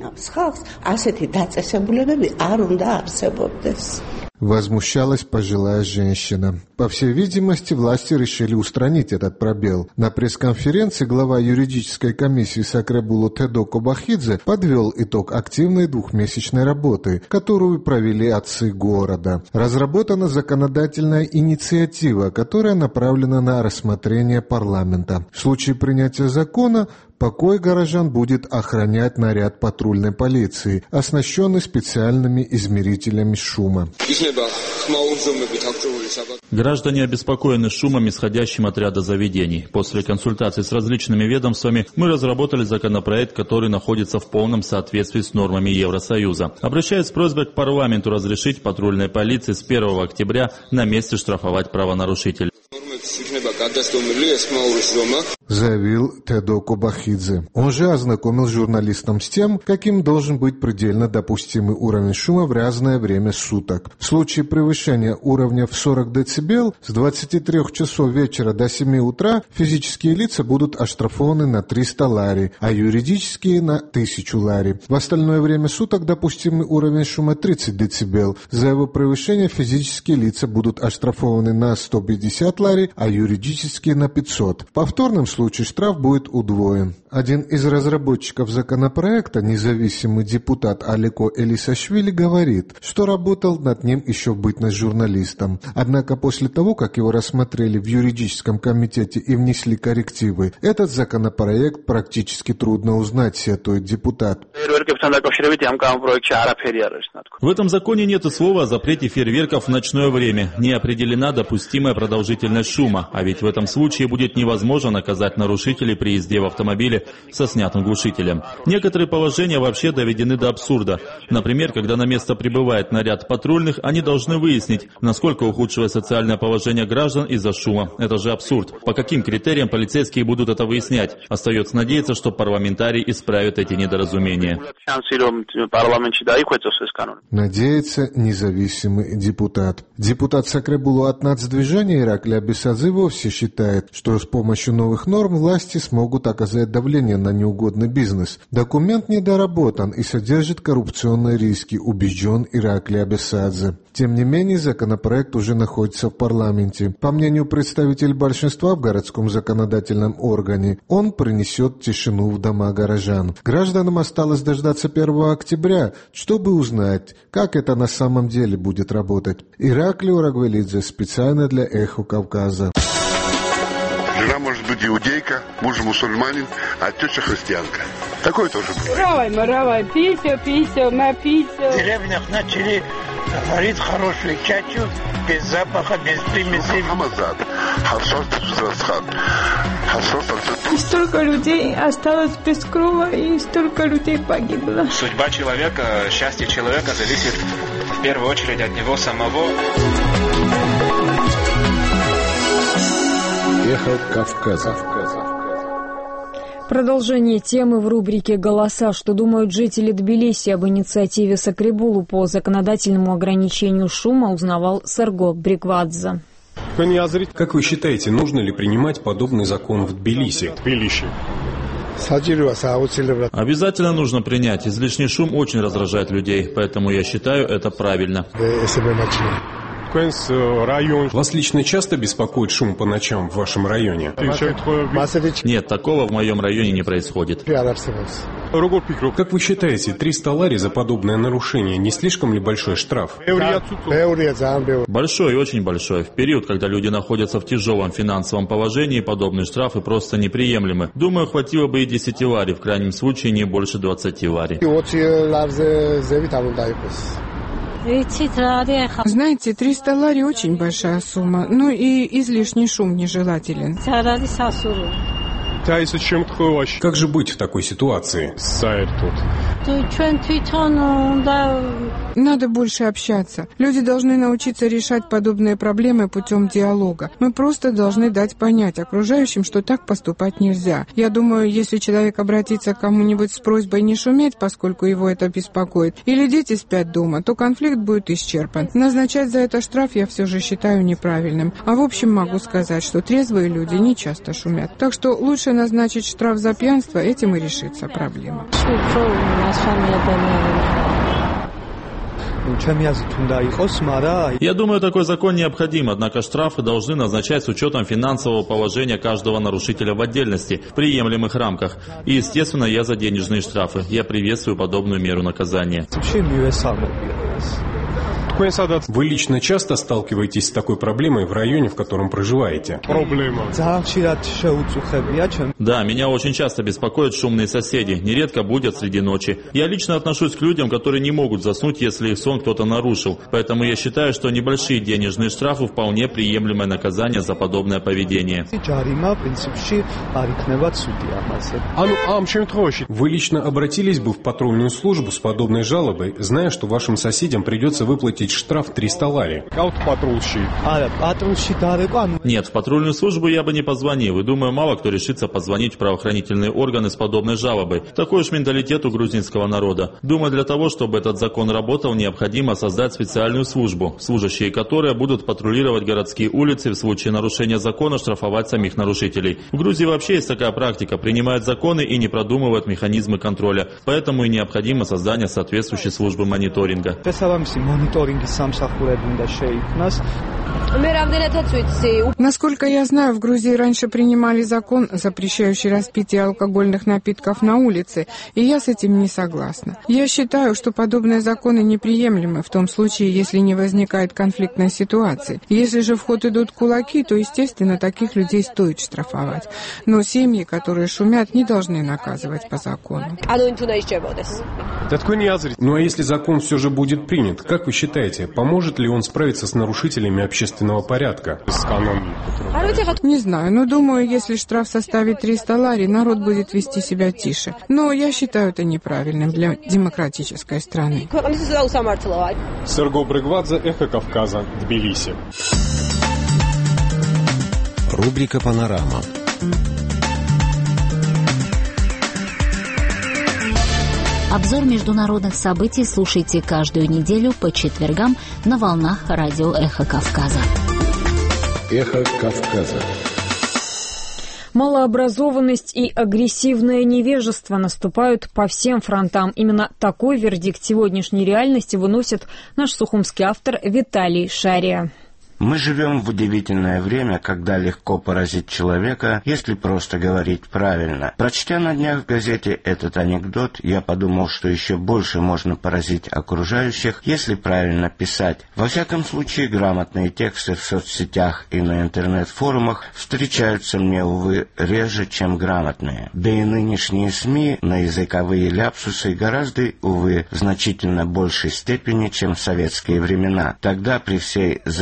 Возмущалась пожилая женщина. По всей видимости, власти решили устранить этот пробел. На пресс-конференции глава юридической комиссии Сакребулу Тедо Кобахидзе подвел итог активной двухмесячной работы, которую провели отцы города. Разработана законодательная инициатива, которая направлена на рассмотрение парламента. В случае принятия закона покой горожан будет охранять наряд патрульной полиции, оснащенный специальными измерителями шума. Граждане обеспокоены шумом, исходящим от ряда заведений. После консультаций с различными ведомствами мы разработали законопроект, который находится в полном соответствии с нормами Евросоюза. Обращаясь с просьбой к парламенту разрешить патрульной полиции с первого октября на месте штрафовать правонарушителей. Заявил Тедо Кобахидзе. Он же ознакомил журналистам с тем, каким должен быть предельно допустимый уровень шума в разное время суток. В случае превышения уровня в сорок децибел с двадцати трёх часов вечера до семи утра физические лица будут оштрафованы на триста лари, а юридические на тысячу лари. В остальное время суток допустимый уровень шума тридцать децибел. За его превышение физические лица будут оштрафованы на сто пятьдесят лари, а юридические на пятьсот. В повторном случае штраф будет удвоен. Один из разработчиков законопроекта, независимый депутат Алико Элисашвили, говорит, что работал над ним еще в бытность журналистом. Однако после того, как его рассмотрели в юридическом комитете и внесли коррективы, этот законопроект практически трудно узнать, сетует депутат. В этом законе нет и слова о запрете фейерверков в ночное время. Не определена допустимая продолжительность шума, а ведь в этом случае будет невозможно наказать нарушителей при езде в автомобиле со снятым глушителем. Некоторые положения вообще доведены до абсурда. Например, когда на место прибывает наряд патрульных, они должны выяснить, насколько ухудшилось социальное положение граждан из-за шума. Это же абсурд. По каким критериям полицейские будут это выяснять? Остается надеяться, что парламентарии исправят эти недоразумения. Надеется независимый депутат. Депутат Сакребулу от нацдвижения Ираклий Абисадзе вовсе считает, что с помощью новых норм власти смогут оказать давление на неугодный бизнес. Документ недоработан и содержит коррупционные риски, убежден Ираклий Абисадзе. Тем не менее, законопроект уже находится в парламенте. По мнению представителей большинства в городском законодательном органе, он принесет тишину в дома горожан. Гражданам осталось дождаться первого октября, чтобы узнать, как это на самом деле будет работать. Ираклий Урагвелидзе специально для «Эхо Кавказа». Жена может быть иудейка, муж мусульманин, а теща христианка. Такое тоже бывает. Равай, маравай, пися, пися, напися. В деревнях начали варить хорошую чачу, без запаха, без примесей. И столько людей осталось без крова, и столько людей погибло. Судьба человека, счастье человека зависит в первую очередь от него самого. Эхо Кавказа. Продолжение темы в рубрике «Голоса». Что думают жители Тбилиси об инициативе Сакрибулу по законодательному ограничению шума, узнавал Серго Бриквадзе. Как вы считаете, нужно ли принимать подобный закон в Тбилиси? Тбилиси. Обязательно нужно принять. Излишний шум очень раздражает людей, поэтому я считаю это правильно. Вас лично часто беспокоит шум по ночам в вашем районе? Нет, такого в моем районе не происходит. Как вы считаете, триста лари за подобное нарушение не слишком ли большой штраф? Большой, очень большой. В период, когда люди находятся в тяжелом финансовом положении, подобные штрафы просто неприемлемы. Думаю, хватило бы и десяти лари, в крайнем случае не больше двадцати лари. Знаете, триста лари очень большая сумма, ну и излишний шум нежелателен. Как же быть в такой ситуации? Надо больше общаться. Люди должны научиться решать подобные проблемы путем диалога. Мы просто должны дать понять окружающим, что так поступать нельзя. Я думаю, если человек обратится к кому-нибудь с просьбой не шуметь, поскольку его это беспокоит, или дети спят дома, то конфликт будет исчерпан. Назначать за это штраф я все же считаю неправильным. А в общем могу сказать, что трезвые люди не часто шумят. Так что лучше назначить штраф за пьянство, этим и решится проблема. Я думаю, такой закон необходим, однако штрафы должны назначать с учетом финансового положения каждого нарушителя в отдельности, в приемлемых рамках. И, естественно, я за денежные штрафы. Я приветствую подобную меру наказания. Вы лично часто сталкиваетесь с такой проблемой в районе, в котором проживаете? Проблема. Да, меня очень часто беспокоят шумные соседи, нередко будят среди ночи. Я лично отношусь к людям, которые не могут заснуть, если их сон кто-то нарушил. Поэтому я считаю, что небольшие денежные штрафы вполне приемлемое наказание за подобное поведение. Вы лично обратились бы в патрульную службу с подобной жалобой, зная, что вашим соседям придется выплатить штраф триста лари? Нет, в патрульную службу я бы не позвонил, и думаю, мало кто решится позвонить в правоохранительные органы с подобной жалобой. Такой уж менталитет у грузинского народа. Думаю, для того, чтобы этот закон работал, необходимо создать специальную службу, служащие которой будут патрулировать городские улицы, в случае нарушения закона штрафовать самих нарушителей. В Грузии вообще есть такая практика, принимают законы и не продумывают механизмы контроля, поэтому и необходимо создание соответствующей службы мониторинга. Насколько я знаю, в Грузии раньше принимали закон, запрещающий распитие алкогольных напитков на улице, и я с этим не согласна. Я считаю, что подобные законы неприемлемы в том случае, если не возникает конфликтной ситуации. Если же в ход идут кулаки, то, естественно, таких людей стоит штрафовать. Но семьи, которые шумят, не должны наказывать по закону. Ну а если закон все же будет принят, как вы считаете, поможет ли он справиться с нарушителями общественного порядка? Не знаю, но думаю, если штраф составит триста лари, народ будет вести себя тише. Но я считаю это неправильным для демократической страны. Серго Бриквадзе, Эхо Кавказа, Тбилиси. Рубрика «Панорама». Обзор международных событий слушайте каждую неделю по четвергам на волнах радио «Эхо Кавказа». «Эхо Кавказа». Малообразованность и агрессивное невежество наступают по всем фронтам. Именно такой вердикт сегодняшней реальности выносит наш сухумский автор Виталий Шария. Мы живем в удивительное время, когда легко поразить человека, если просто говорить правильно. Прочтя на днях в газете этот анекдот, я подумал, что еще больше можно поразить окружающих, если правильно писать. Во всяком случае, грамотные тексты в соцсетях и на интернет-форумах встречаются мне, увы, реже, чем грамотные. Да и нынешние СМИ на языковые ляпсусы гораздо, увы, в значительно большей степени, чем в советские времена. Тогда при всей заидеологии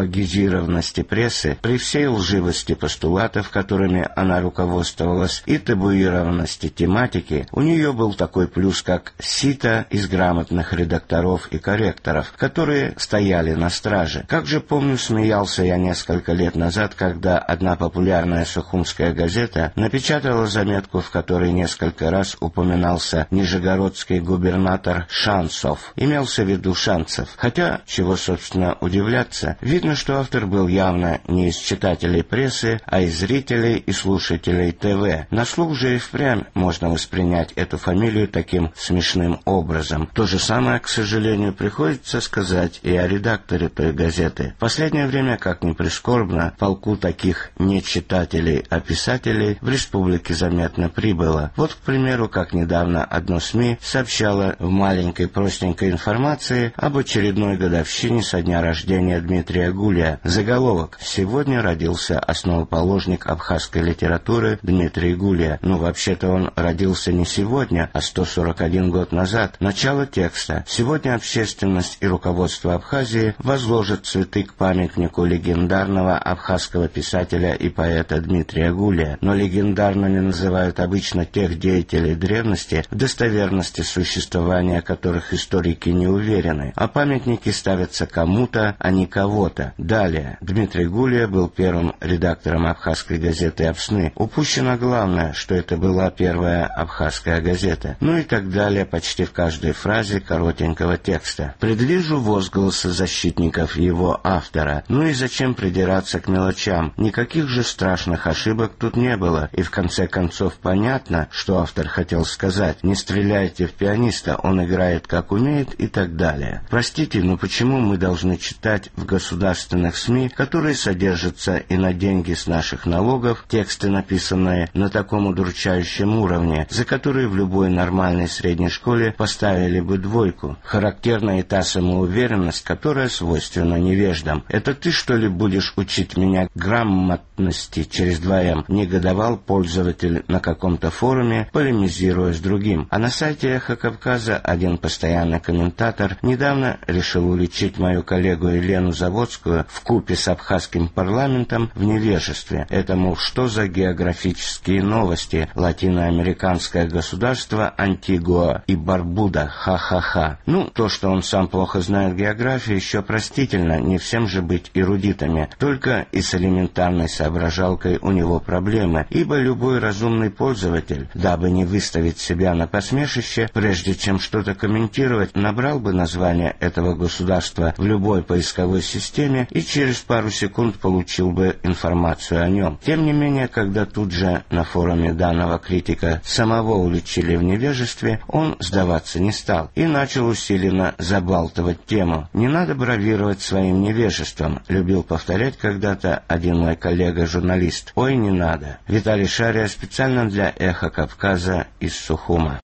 идеологизированности прессы, при всей лживости постулатов, которыми она руководствовалась, и табуированности тематики, у нее был такой плюс, как сито из грамотных редакторов и корректоров, которые стояли на страже. Как же помню, смеялся я несколько лет назад, когда одна популярная сухумская газета напечатала заметку, в которой несколько раз упоминался нижегородский губернатор Шанцов. Имелся в виду Шанцев. Хотя, чего, собственно, удивляться, видно, что автор был явно не из читателей прессы, а из зрителей и слушателей ТВ. На слух же и впрямь можно воспринять эту фамилию таким смешным образом. То же самое, к сожалению, приходится сказать и о редакторе той газеты. В последнее время, как ни прискорбно, полку таких не читателей, а писателей в республике заметно прибыло. Вот, к примеру, как недавно одно СМИ сообщало в маленькой простенькой информации об очередной годовщине со дня рождения Дмитрия Гулия. Заголовок: «Сегодня родился основоположник абхазской литературы Дмитрий Гулия». Ну, вообще-то он родился не сегодня, а сто сорок один год назад. Начало текста: «Сегодня общественность и руководство Абхазии возложат цветы к памятнику легендарного абхазского писателя и поэта Дмитрия Гулия». Но легендарными называют обычно тех деятелей древности, в достоверности существования которых историки не уверены, а памятники ставятся кому-то, а не кого-то. Далее. Дмитрий Гулия был первым редактором абхазской газеты «Апсны». Упущено главное, что это была первая абхазская газета. Ну и так далее почти в каждой фразе коротенького текста. Предвижу возгласы защитников его автора. Ну и зачем придираться к мелочам? Никаких же страшных ошибок тут не было. И в конце концов понятно, что автор хотел сказать: не стреляйте в пианиста, он играет как умеет, и так далее. Простите, но почему мы должны читать в государственных СМИ, которые содержатся и на деньги с наших налогов, тексты, написанные на таком удручающем уровне, за которые в любой нормальной средней школе поставили бы двойку? Характерна и та самоуверенность, которая свойственна невеждам. «Это ты, что ли, будешь учить меня грамотности через два эм?» негодовал пользователь на каком-то форуме, полемизируя с другим. А на сайте «Эхо Кавказа» один постоянный комментатор недавно решил уличить мою коллегу Елену Заводскую вкупе с абхазским парламентом в невежестве. Это, мол, что за географические новости? Латиноамериканское государство Антигуа и Барбуда. Ха-ха-ха. Ну, то, что он сам плохо знает географию, еще простительно, не всем же быть эрудитами. Только и с элементарной соображалкой у него проблемы, ибо любой разумный пользователь, дабы не выставить себя на посмешище, прежде чем что-то комментировать, набрал бы название этого государства в любой поисковой системе и через пару секунд получил бы информацию о нем. Тем не менее, когда тут же на форуме данного критика самого уличили в невежестве, он сдаваться не стал и начал усиленно забалтывать тему. «Не надо бравировать своим невежеством», любил повторять когда-то один мой коллега-журналист. «Ой, не надо». Виталий Шария специально для «Эхо Кавказа» из Сухума.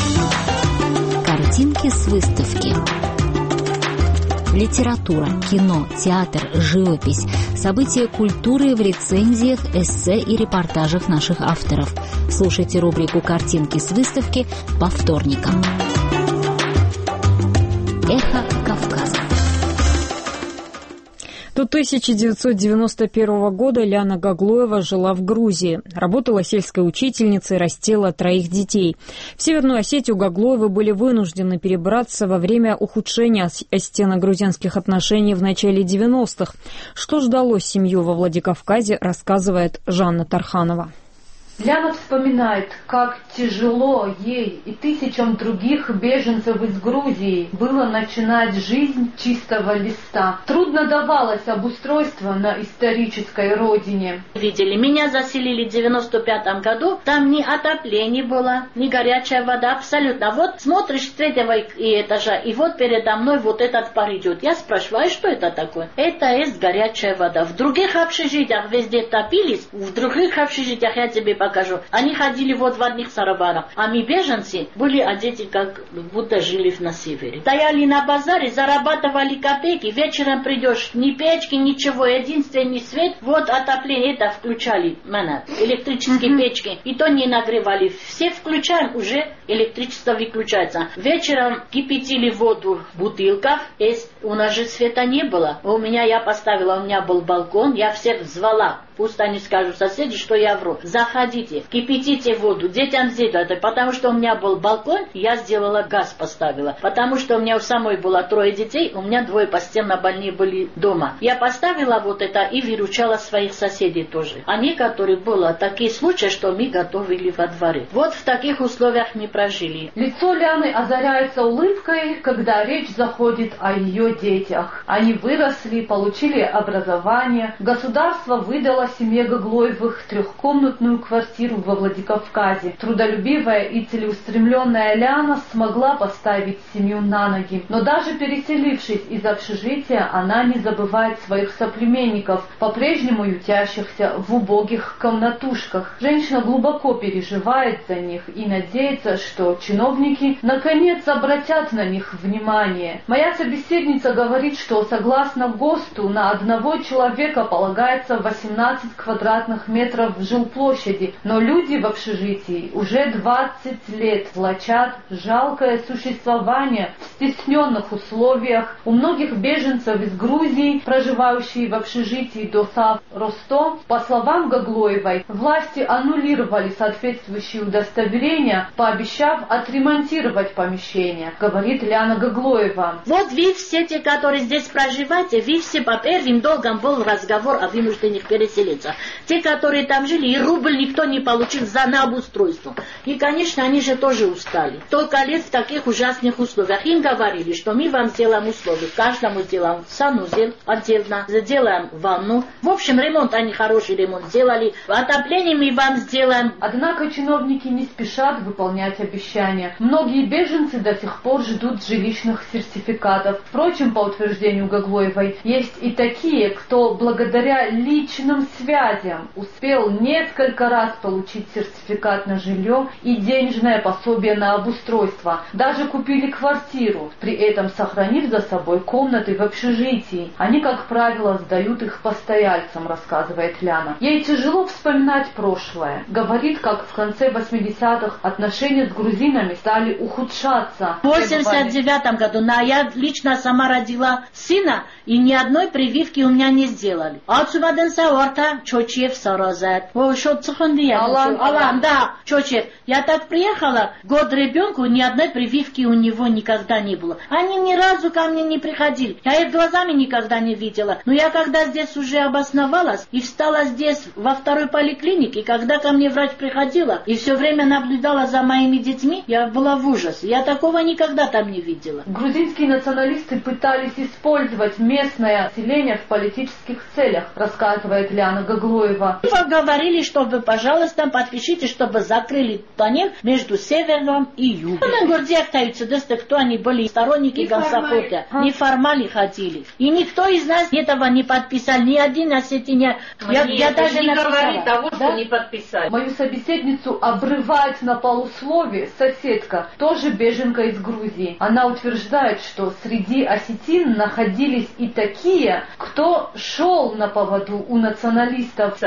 Картинки с выставки. Литература, кино, театр, живопись, события культуры в рецензиях, эссе и репортажах наших авторов. Слушайте рубрику «Картинки с выставки» по вторникам. Эхо Кавказа. До тысяча девятьсот девяносто первого года Ляна Гаглоева жила в Грузии. Работала сельской учительницей, растила троих детей. В Северную Осетию Гаглоевы были вынуждены перебраться во время ухудшения осетино-грузинских отношений в начале девяностых. Что ждало семью во Владикавказе, рассказывает Жанна Тарханова. Ляна вспоминает, как тяжело ей и тысячам других беженцев из Грузии было начинать жизнь с чистого листа. Трудно давалось обустройство на исторической родине. Видели, меня заселили в девяносто пятом году, там ни отопления было, ни горячая вода, абсолютно. Вот смотришь с третьего этажа, и вот передо мной вот этот пар идет. Я спрашиваю, а что это такое? Это есть горячая вода. В других общежитиях везде топились, в других общежитиях, я тебе покажу. Они ходили вот в одних сарафанах, а мы, беженцы, были одеты, как будто жили на севере. Стояли на базаре, зарабатывали копейки, вечером придешь, ни печки, ничего, единственный свет, вот отопление, это включали, mana, электрические mm-hmm. печки, и то не нагревали. Все включаем, уже электричество выключается. Вечером кипятили воду в бутылках, и у нас же света не было. У меня я поставила, у меня был балкон, я всех звала. Пусть они скажут соседи, что я вру. Заходите, кипятите воду, детям сделайте, потому что у меня был балкон, я сделала газ, поставила. Потому что у меня у самой было трое детей, у меня двое постельно больные были дома. Я поставила вот это и выручала своих соседей тоже. А некоторые было такие случаи, что мы готовили во дворе. Вот в таких условиях мы прожили. Лицо Ляны озаряется улыбкой, когда речь заходит о ее детях. Они выросли, получили образование. Государство выдало семье Гаглоевых трехкомнатную квартиру во Владикавказе. Трудолюбивая и целеустремленная Ляна смогла поставить семью на ноги. Но даже переселившись из общежития, она не забывает своих соплеменников, по-прежнему ютящихся в убогих комнатушках. Женщина глубоко переживает за них и надеется, что чиновники наконец обратят на них внимание. Моя собеседница говорит, что согласно ГОСТу на одного человека полагается восемнадцать квадратных метров жилплощади, но люди в общежитии уже двадцать лет влачат жалкое существование в стесненных условиях. У многих беженцев из Грузии, проживающих в общежитии Досав Ростов, по словам Гаглоевой, власти аннулировали соответствующие удостоверения, пообещав отремонтировать помещение, говорит Ляна Гаглоева. Вот вы все те, которые здесь проживаете, вы все по первым долгам был разговор о вынужденных переселенцах. Те, которые там жили, и рубль никто не получил за на обустройство. И, конечно, они же тоже устали. Столько лет в таких ужасных условиях. Им говорили, что мы вам сделаем условия. Каждому сделаем санузел отдельно, сделаем ванну. В общем, ремонт, они хороший ремонт сделали. Отопление мы вам сделаем. Однако чиновники не спешат выполнять обещания. Многие беженцы до сих пор ждут жилищных сертификатов. Впрочем, по утверждению Гаглоевой, есть и такие, кто благодаря личным связям успел несколько раз получить сертификат на жилье и денежное пособие на обустройство. Даже купили квартиру, при этом сохранив за собой комнаты в общежитии. Они, как правило, сдают их постояльцам, рассказывает Ляна. Ей тяжело вспоминать прошлое. Говорит, как в конце восьмидесятых отношения с грузинами стали ухудшаться. В восемьдесят девятом году на, я лично сама родила сына, и ни одной прививки у меня не сделали. Чочев Саразет. О, что цеханди Алан, Алан, да, Чочев. Я так приехала, год ребенку, ни одной прививки у него никогда не было. Они ни разу ко мне не приходили. Я их глазами никогда не видела. Но я когда здесь уже обосновалась и встала здесь во второй поликлинике, когда ко мне врач приходила и все время наблюдала за моими детьми, я была в ужасе. Я такого никогда там не видела. Грузинские националисты пытались использовать местное население в политических целях, рассказывает Ляна Гаглоева. Говорили, чтобы, пожалуйста, подпишите, чтобы закрыли тоннель между севером и югом. На городе остаются, кто они были сторонники Гамсапорта. Неформали ходили. И никто из нас этого не подписал. Ни один осетине. Я, я даже не говорю того, да? Что не подписали. Мою собеседницу обрывает на полусловие соседка, тоже беженка из Грузии. Она утверждает, что среди осетин находились и такие, кто шел на поводу у националистов.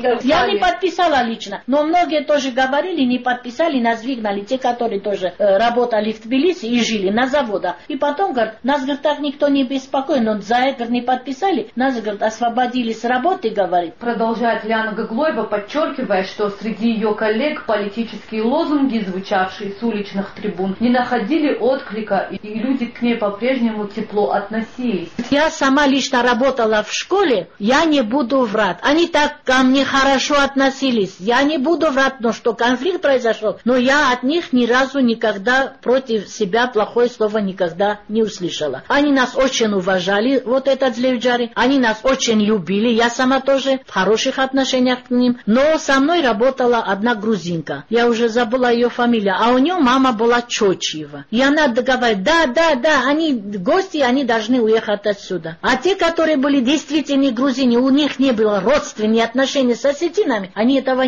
Я не подписала лично, но многие тоже говорили, не подписали, нас выгнали, те, которые тоже э, работали в Тбилиси и жили на заводах. И потом, говорят, нас, говорит, так никто не беспокоит, но за это не подписали, нас, говорит, освободили с работы, говорит. Продолжает Ляна Гаглоева, подчеркивая, что среди ее коллег политические лозунги, звучавшие с уличных трибун, не находили отклика, и люди к ней по-прежнему тепло относились. Я сама лично работала в школе, я не буду врать. Они так ко мне хорошо относились. Я не буду врать, но что конфликт произошел, но я от них ни разу никогда против себя плохое слово никогда не услышала. Они нас очень уважали, вот этот Злевджари, они нас очень любили, я сама тоже в хороших отношениях к ним, но со мной работала одна грузинка, я уже забыла ее фамилию, а у нее мама была Чочева, и она говорит, да, да, да, они гости, они должны уехать отсюда. А те, которые были действительно грузины, у них не было родственных отношений с осетинами, они этого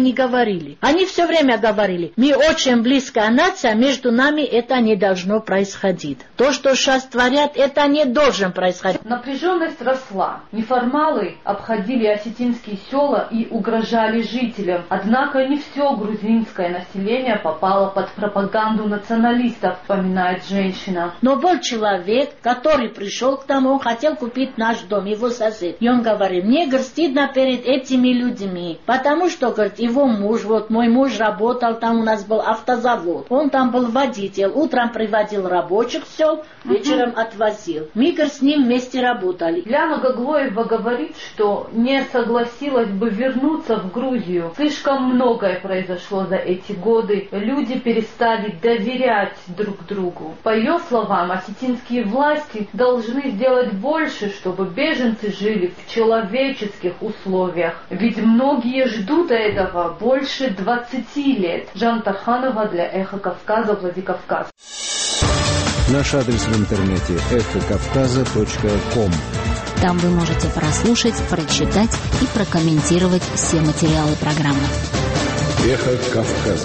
не говорили. Они все время говорили, мы очень близкая нация, между нами это не должно происходить. То, что сейчас творят, это не должно происходить. Напряженность росла. Неформалы обходили осетинские села и угрожали жителям. Однако не все грузинское население попало под пропаганду националистов, вспоминает женщина. Но был человек, который пришел к тому, хотел купить наш дом, его сосед. И он говорит, мне, говорит, стыдно перед этими людьми, потому что, говорит, его муж, вот мой муж работал, там у нас был автозавод, он там был водитель, утром приводил рабочих в сел, вечером отвозил. Мы, говорит, с ним вместе работали. Ляна Гаглоева говорит, что не согласилась бы вернуться в Грузию. Слишком многое произошло за эти годы. Люди перестали доверять друг другу. По ее словам, осетинские власти должны сделать больше, чтобы беженцы жили в человеческих условиях. Ведь многие ждут этого больше двадцати лет. Жан Тарханова для Эхо Кавказа, Владикавказ. Наш адрес в интернете эхо кавказа точка ком. Там вы можете прослушать, прочитать и прокомментировать все материалы программы. Эхо Кавказа.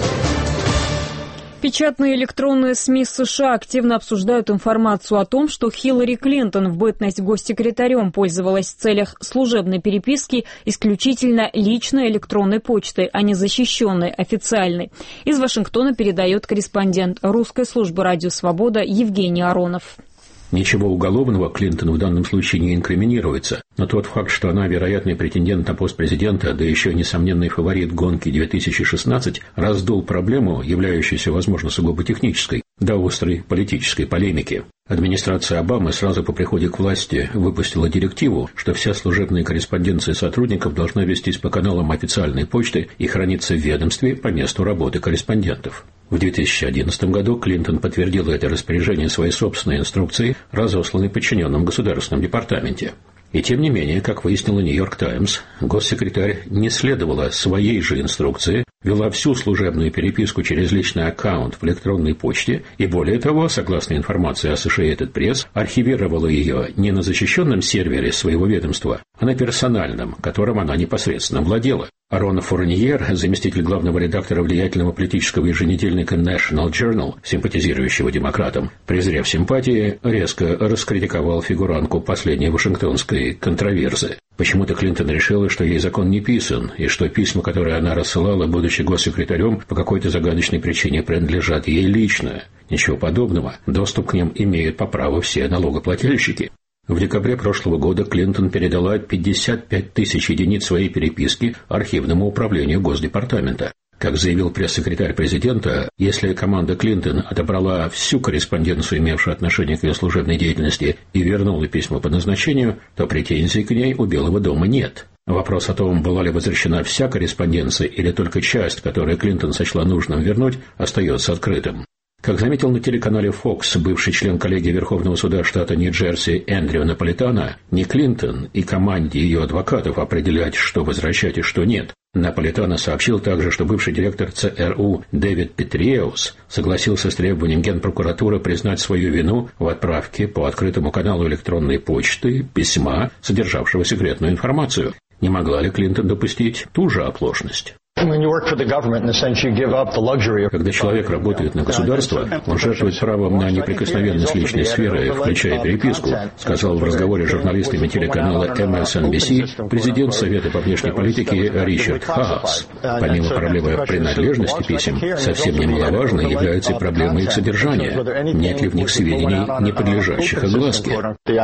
Печатные и электронные СМИ США активно обсуждают информацию о том, что Хиллари Клинтон в бытность госсекретарем пользовалась в целях служебной переписки исключительно личной электронной почтой, а не защищенной, официальной. Из Вашингтона передает корреспондент русской службы «Радио Свобода» Евгений Аронов. Ничего уголовного Клинтон в данном случае не инкриминируется, но тот факт, что она вероятный претендент на пост президента, да еще несомненный фаворит гонки две тысячи шестнадцать, раздул проблему, являющуюся, возможно, сугубо технической, до острой политической полемики. Администрация Обамы сразу по приходе к власти выпустила директиву, что вся служебная корреспонденция сотрудников должна вестись по каналам официальной почты и храниться в ведомстве по месту работы корреспондентов. В две тысячи одиннадцатом году Клинтон подтвердила это распоряжение своей собственной инструкции, разосланной подчиненным Государственном департаменте. И тем не менее, как выяснила «Нью-Йорк Таймс», госсекретарь не следовала своей же инструкции, вела всю служебную переписку через личный аккаунт в электронной почте и, более того, согласно информации Associated Press, архивировала ее не на защищенном сервере своего ведомства, а на персональном, которым она непосредственно владела. Арона Фурньер, заместитель главного редактора влиятельного политического еженедельника National Journal, симпатизирующего демократам, презрев симпатии, резко раскритиковал фигурантку последней вашингтонской контроверзы. Почему-то Клинтон решила, что ей закон не писан, и что письма, которые она рассылала, будучи госсекретарем, по какой-то загадочной причине принадлежат ей лично. Ничего подобного. Доступ к ним имеют по праву все налогоплательщики. В декабре прошлого года Клинтон передала пятьдесят пять тысяч единиц своей переписки архивному управлению Госдепартамента. Как заявил пресс-секретарь президента, если команда Клинтон отобрала всю корреспонденцию, имевшую отношение к ее служебной деятельности, и вернула письма по назначению, то претензий к ней у Белого дома нет. Вопрос о том, была ли возвращена вся корреспонденция или только часть, которую Клинтон сочла нужным вернуть, остается открытым. Как заметил на телеканале Fox бывший член коллегии Верховного суда штата Нью-Джерси Эндрю Наполитано, не Клинтон и команде ее адвокатов определять, что возвращать и что нет. Наполитано сообщил также, что бывший директор ЦРУ Дэвид Петриеус согласился с требованием Генпрокуратуры признать свою вину в отправке по открытому каналу электронной почты письма, содержавшего секретную информацию. Не могла ли Клинтон допустить ту же оплошность? Когда человек работает на государство, он жертвует правом на неприкосновенность личной сферы, включая переписку, сказал в разговоре с журналистами телеканала эм эс эн би си президент Совета по внешней политике Ричард Хаас. Помимо проблемы принадлежности писем, совсем немаловажной является и проблема их содержания. Нет ли в них сведений, не подлежащих огласке?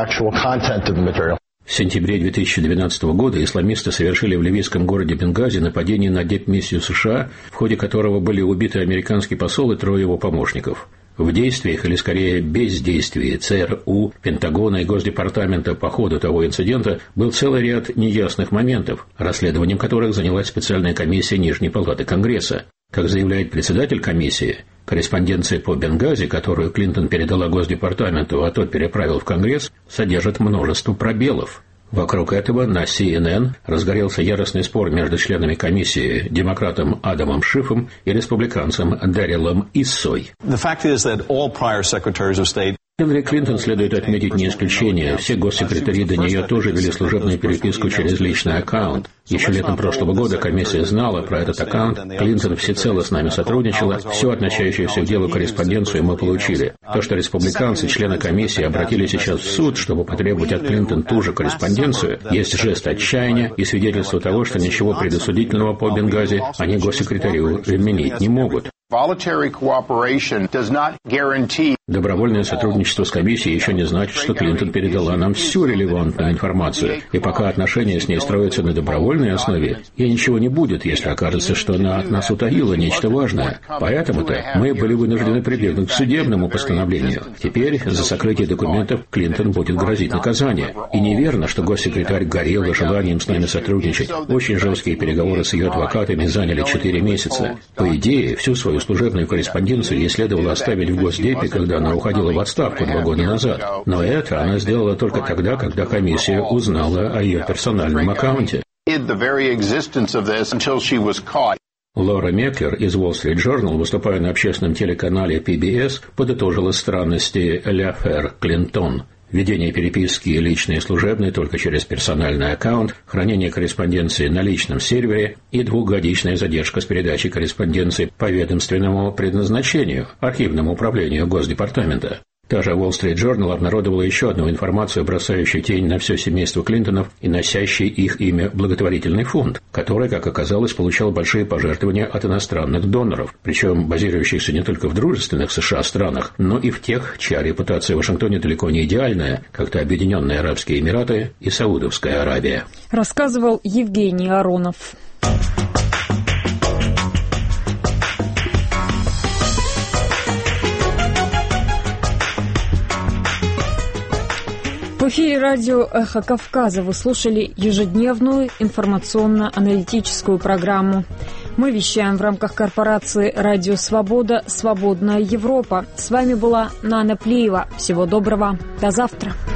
В сентябре две тысячи двенадцатого года исламисты совершили в ливийском городе Бенгази нападение на дипмиссию США, в ходе которого были убиты американский посол и трое его помощников. В действиях, или скорее бездействии ЦРУ, Пентагона и Госдепартамента по ходу того инцидента был целый ряд неясных моментов, расследованием которых занялась специальная комиссия Нижней палаты Конгресса. Как заявляет председатель комиссии, корреспонденция по Бенгази, которую Клинтон передала Госдепартаменту, а тот переправил в Конгресс, содержит множество пробелов. Вокруг этого на си эн эн разгорелся яростный спор между членами комиссии, демократом Адамом Шифом и республиканцем Дэрилом Иссой. Хиллари Клинтон, следует отметить, не исключение. Все госсекретари до нее тоже вели служебную переписку через личный аккаунт. Еще летом прошлого года комиссия знала про этот аккаунт. Клинтон всецело с нами сотрудничала. Всю относящуюся к делу корреспонденцию мы получили. То, что республиканцы, члены комиссии, обратились сейчас в суд, чтобы потребовать от Клинтон ту же корреспонденцию, есть жест отчаяния и свидетельство того, что ничего предосудительного по Бенгази они госсекретарю вменить не могут. Добровольное сотрудничество с комиссией еще не значит, что Клинтон передала нам всю релевантную информацию. И пока отношения с ней строятся на добровольной основе, ей ничего не будет, если окажется, что она от нас утаила нечто важное. Поэтому-то мы были вынуждены прибегнуть к судебному постановлению. Теперь за сокрытие документов Клинтон будет грозить наказание. И неверно, что госсекретарь горел желанием с нами сотрудничать. Очень жесткие переговоры с ее адвокатами заняли четыре месяца. По идее, всю свою служебную корреспонденцию ей следовало оставить в Госдепе, когда она уходила в отставку два года назад. Но это она сделала только тогда, когда комиссия узнала о ее персональном аккаунте. Лора Меклер из Wall Street Journal, выступая на общественном телеканале пи би эс, подытожила странности «L'affaire Клинтон». Ведение переписки личной и служебной только через персональный аккаунт, хранение корреспонденции на личном сервере и двухгодичная задержка с передачей корреспонденции по ведомственному предназначению, архивному управлению Госдепартамента. Та же Wall Street Journal обнародовала еще одну информацию, бросающую тень на все семейство Клинтонов и носящий их имя благотворительный фонд, который, как оказалось, получал большие пожертвования от иностранных доноров, причем базирующихся не только в дружественных США странах, но и в тех, чья репутация в Вашингтоне далеко не идеальная, как-то Объединенные Арабские Эмираты и Саудовская Аравия. Рассказывал Евгений Аронов. В эфире радио «Эхо Кавказа» вы слушали ежедневную информационно-аналитическую программу. Мы вещаем в рамках корпорации «Радио Свобода. Свободная Европа». С вами была Нана Плиева. Всего доброго. До завтра.